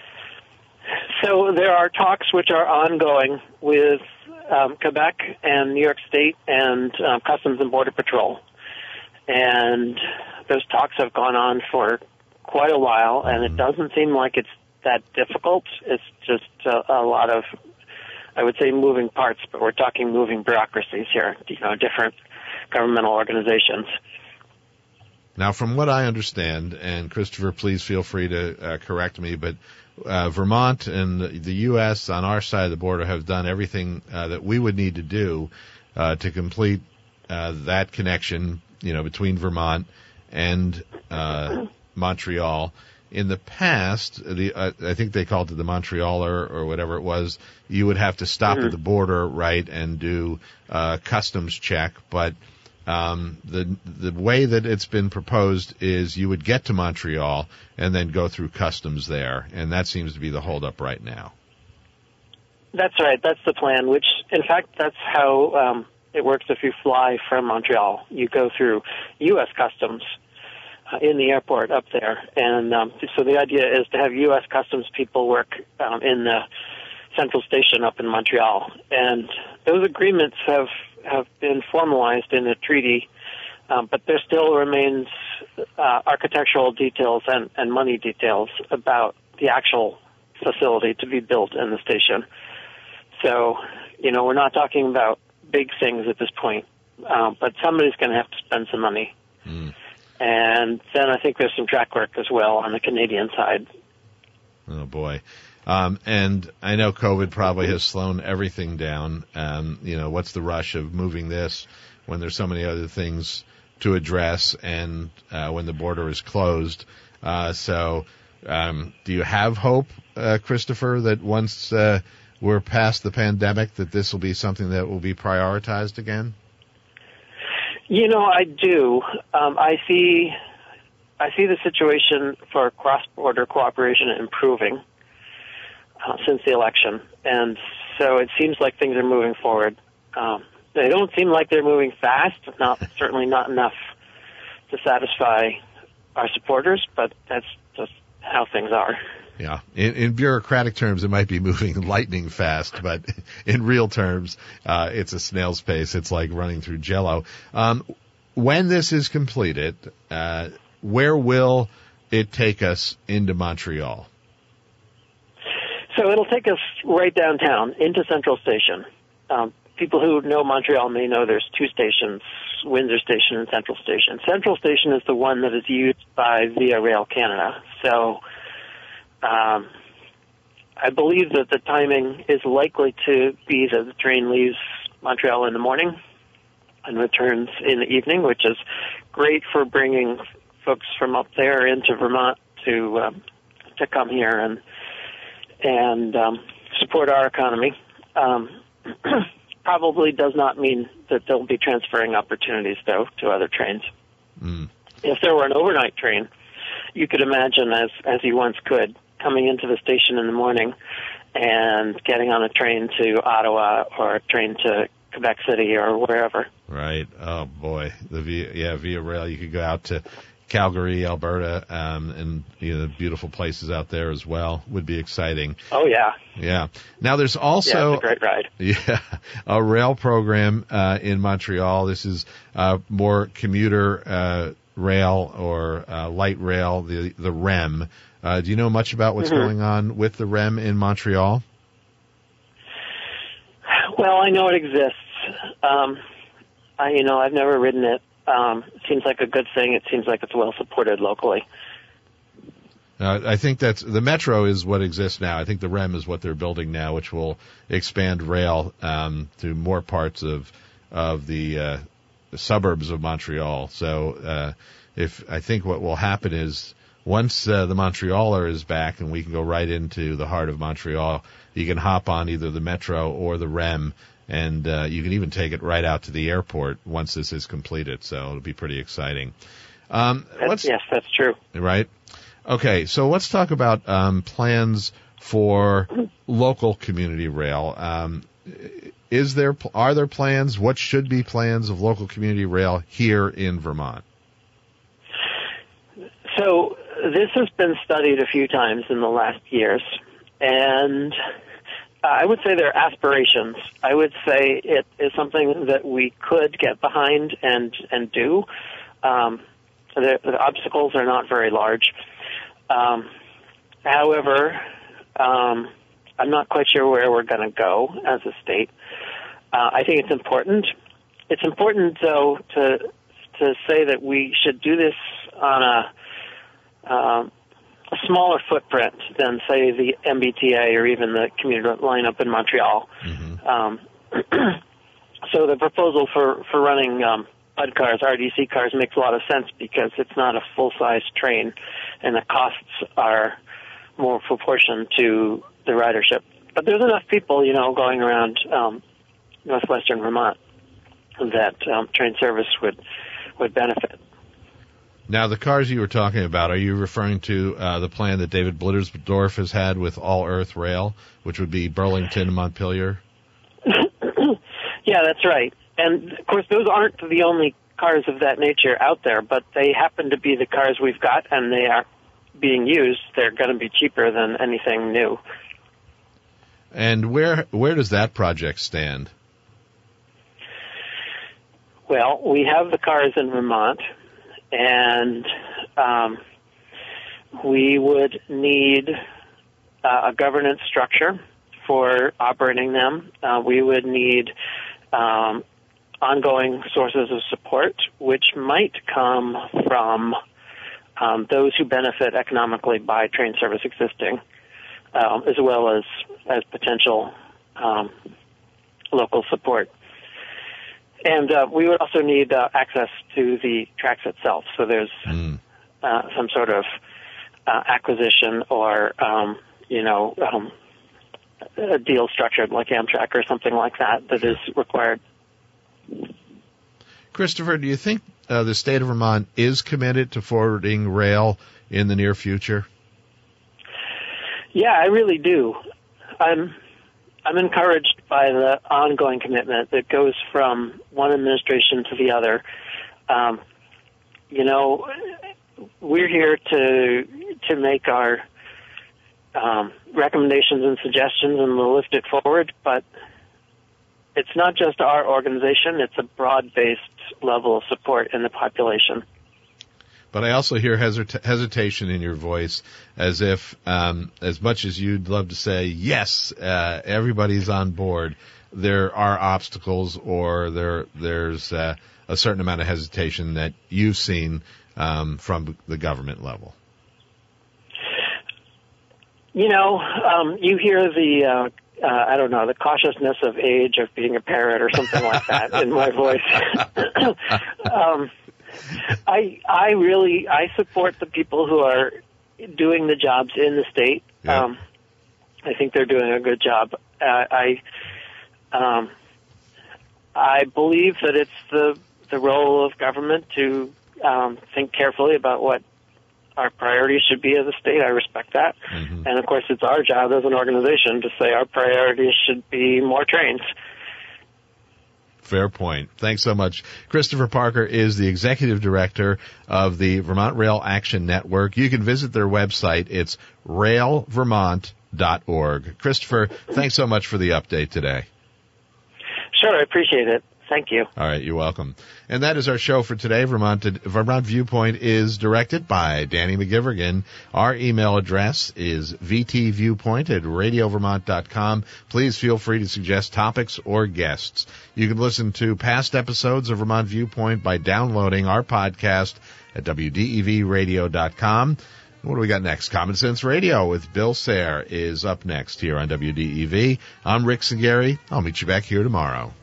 [SPEAKER 9] So there are talks which are ongoing with um, Quebec and New York State and um, Customs and Border Patrol. And those talks have gone on for quite a while, and it doesn't seem like it's that difficult. It's just a, a lot of, I would say, moving parts, but we're talking moving bureaucracies here, you know, different governmental organizations.
[SPEAKER 2] Now, from what I understand, and Christopher, please feel free to uh, correct me, but uh, Vermont and the U S on our side of the border have done everything uh, that we would need to do uh, to complete uh, that connection, you know, between Vermont and uh, Montreal. In the past, the uh, I think they called it the Montrealer or whatever it was, you would have to stop mm-hmm. at the border, right, and do a customs check, but Um, the the way that it's been proposed is you would get to Montreal and then go through customs there, and that seems to be the holdup right now.
[SPEAKER 9] That's right. That's the plan, which, in fact, that's how um, it works if you fly from Montreal. You go through U S Customs uh, in the airport up there. And um, so the idea is to have U S Customs people work um, in the central station up in Montreal. And those agreements have have been formalized in a treaty, um, but there still remains uh, architectural details and, and money details about the actual facility to be built in the station. So, you know, we're not talking about big things at this point, uh, but somebody's going to have to spend some money.
[SPEAKER 2] Mm.
[SPEAKER 9] And then I think there's some track work as well on the Canadian side.
[SPEAKER 2] Oh, boy. Um, and I know COVID probably has slowed everything down. Um, you know, what's the rush of moving this when there's so many other things to address and uh, when the border is closed? Uh, so um, do you have hope, uh, Christopher, that once uh, we're past the pandemic that this will be something that will be prioritized again?
[SPEAKER 9] You know, I do. Um, I see I see the situation for cross-border cooperation improving Uh, since the election, and So it seems like things are moving forward. Um, they don't seem like they're moving fast, not certainly not enough to satisfy our supporters, but that's just how things are.
[SPEAKER 2] Yeah. In, in bureaucratic terms, it might be moving lightning fast, but in real terms, uh, it's a snail's pace. It's like running through Jell-O. Um, when this is completed, uh, where will it take us into Montreal?
[SPEAKER 9] So it'll take us right downtown into Central Station. Um, people who know Montreal may know there's two stations, Windsor Station and Central Station. Central Station is the one that is used by Via Rail Canada. So um, I believe that the timing is likely to be that the train leaves Montreal in the morning and returns in the evening, which is great for bringing folks from up there into Vermont to um, to come here and and um, support our economy. Um, probably does not mean that they'll be transferring opportunities, though, to other trains.
[SPEAKER 2] Mm.
[SPEAKER 9] If there were an overnight train, you could imagine, as as you once could, coming into the station in the morning and getting on a train to Ottawa or a train to Quebec City or wherever.
[SPEAKER 2] Right. Oh, boy. The via, yeah, via rail, you could go out to Calgary, Alberta, um, and you know, beautiful places out there as well. Would be exciting.
[SPEAKER 9] Oh, yeah.
[SPEAKER 2] Yeah. Now, there's also
[SPEAKER 9] yeah, it's a great ride.
[SPEAKER 2] Yeah, a rail program uh, in Montreal. This is uh, more commuter uh, rail or uh, light rail, the the R E M. Uh, do you know much about what's
[SPEAKER 9] mm-hmm.
[SPEAKER 2] going on with the R E M in Montreal?
[SPEAKER 9] Well, I know it exists. Um, I, you know, I've never ridden it. Um, it seems like a good thing. It seems like it's well supported locally.
[SPEAKER 2] Uh, I think that's the metro is what exists now. I think the R E M is what they're building now, which will expand rail um, to more parts of of the, uh, the suburbs of Montreal. So, uh, if I think what will happen is once uh, the Montrealer is back and we can go right into the heart of Montreal, you can hop on either the metro or the R E M. And uh, you can even take it right out to the airport once this is completed. So it'll be pretty exciting. Um, let's,
[SPEAKER 9] yes, that's true.
[SPEAKER 2] Right? Okay, so let's talk about um, plans for local community rail. Um, is there are there plans? What should be plans of local community rail here in Vermont?
[SPEAKER 9] So this has been studied a few times in the last years, and I would say they're aspirations. I would say it is something that we could get behind and and do. Um, the, the obstacles are not very large. Um, however, um, I'm not quite sure where we're going to go as a state. Uh, I think it's important. It's important, though, to to say that we should do this on a um, a smaller footprint than, say, the M B T A or even the commuter line up in Montreal. Mm-hmm. Um, so the proposal for, for running um, P U D cars, R D C cars, makes a lot of sense because it's not a full-size train, and the costs are more proportion to the ridership. But there's enough people, you know, going around um, northwestern Vermont that um, train service would would benefit.
[SPEAKER 2] Now, the cars you were talking about, are you referring to uh, the plan that David Blittersdorf has had with all-earth rail, which would be Burlington and Montpelier?
[SPEAKER 9] Yeah, that's right. And, of course, those aren't the only cars of that nature out there, but they happen to be the cars we've got, and they are being used. They're going to be cheaper than anything new.
[SPEAKER 2] And where where does that project stand?
[SPEAKER 9] Well, we have the cars in Vermont, and um, we would need uh, a governance structure for operating them. Uh, we would need um, ongoing sources of support, which might come from um, those who benefit economically by train service existing, um, as well as, as potential um, local support. And uh, we would also need uh, access to the tracks itself. So there's mm. uh, some sort of uh, acquisition or, um, you know, um, a deal structured like Amtrak or something like that that is required.
[SPEAKER 2] Christopher, do you think uh, the state of Vermont is committed to forwarding rail in the near future?
[SPEAKER 9] Yeah, I really do. I'm I'm encouraged by the ongoing commitment that goes from one administration to the other. Um, you know, we're here to to make our um, recommendations and suggestions and to lift it forward, but it's not just our organization, it's a broad-based level of support in the population.
[SPEAKER 2] But I also hear hesit- hesitation in your voice, as if, um, as much as you'd love to say, yes, uh, everybody's on board, there are obstacles or there there's uh, a certain amount of hesitation that you've seen um, from the government level. You
[SPEAKER 9] know, um, you hear the, uh, uh, I don't know, the cautiousness of age of being a parent or something like that in my voice. um I I really I support the people who are doing the jobs in the state.
[SPEAKER 2] Yeah.
[SPEAKER 9] Um, I think they're doing a good job. Uh, I um, I believe that it's the the role of government to um, think carefully about what our priorities should be as a state. I respect that, mm-hmm. and of course, it's our job as an organization to say our priorities should be more trains.
[SPEAKER 2] Fair point. Thanks so much. Christopher Parker is the executive director of the Vermont Rail Action Network. You can visit their website. It's rail vermont dot org. Christopher, thanks so much for the update today.
[SPEAKER 9] Sure, I appreciate it. Thank you.
[SPEAKER 2] All right, you're welcome. And that is our show for today. Vermont, Vermont Viewpoint is directed by Danny McGivergan. Our email address is v t viewpoint at radio vermont dot com. Please feel free to suggest topics or guests. You can listen to past episodes of Vermont Viewpoint by downloading our podcast at w d e v radio dot com. What do we got next? Common Sense Radio with Bill Sayre is up next here on W D E V. I'm Rick Cingari. I'll meet you back here tomorrow.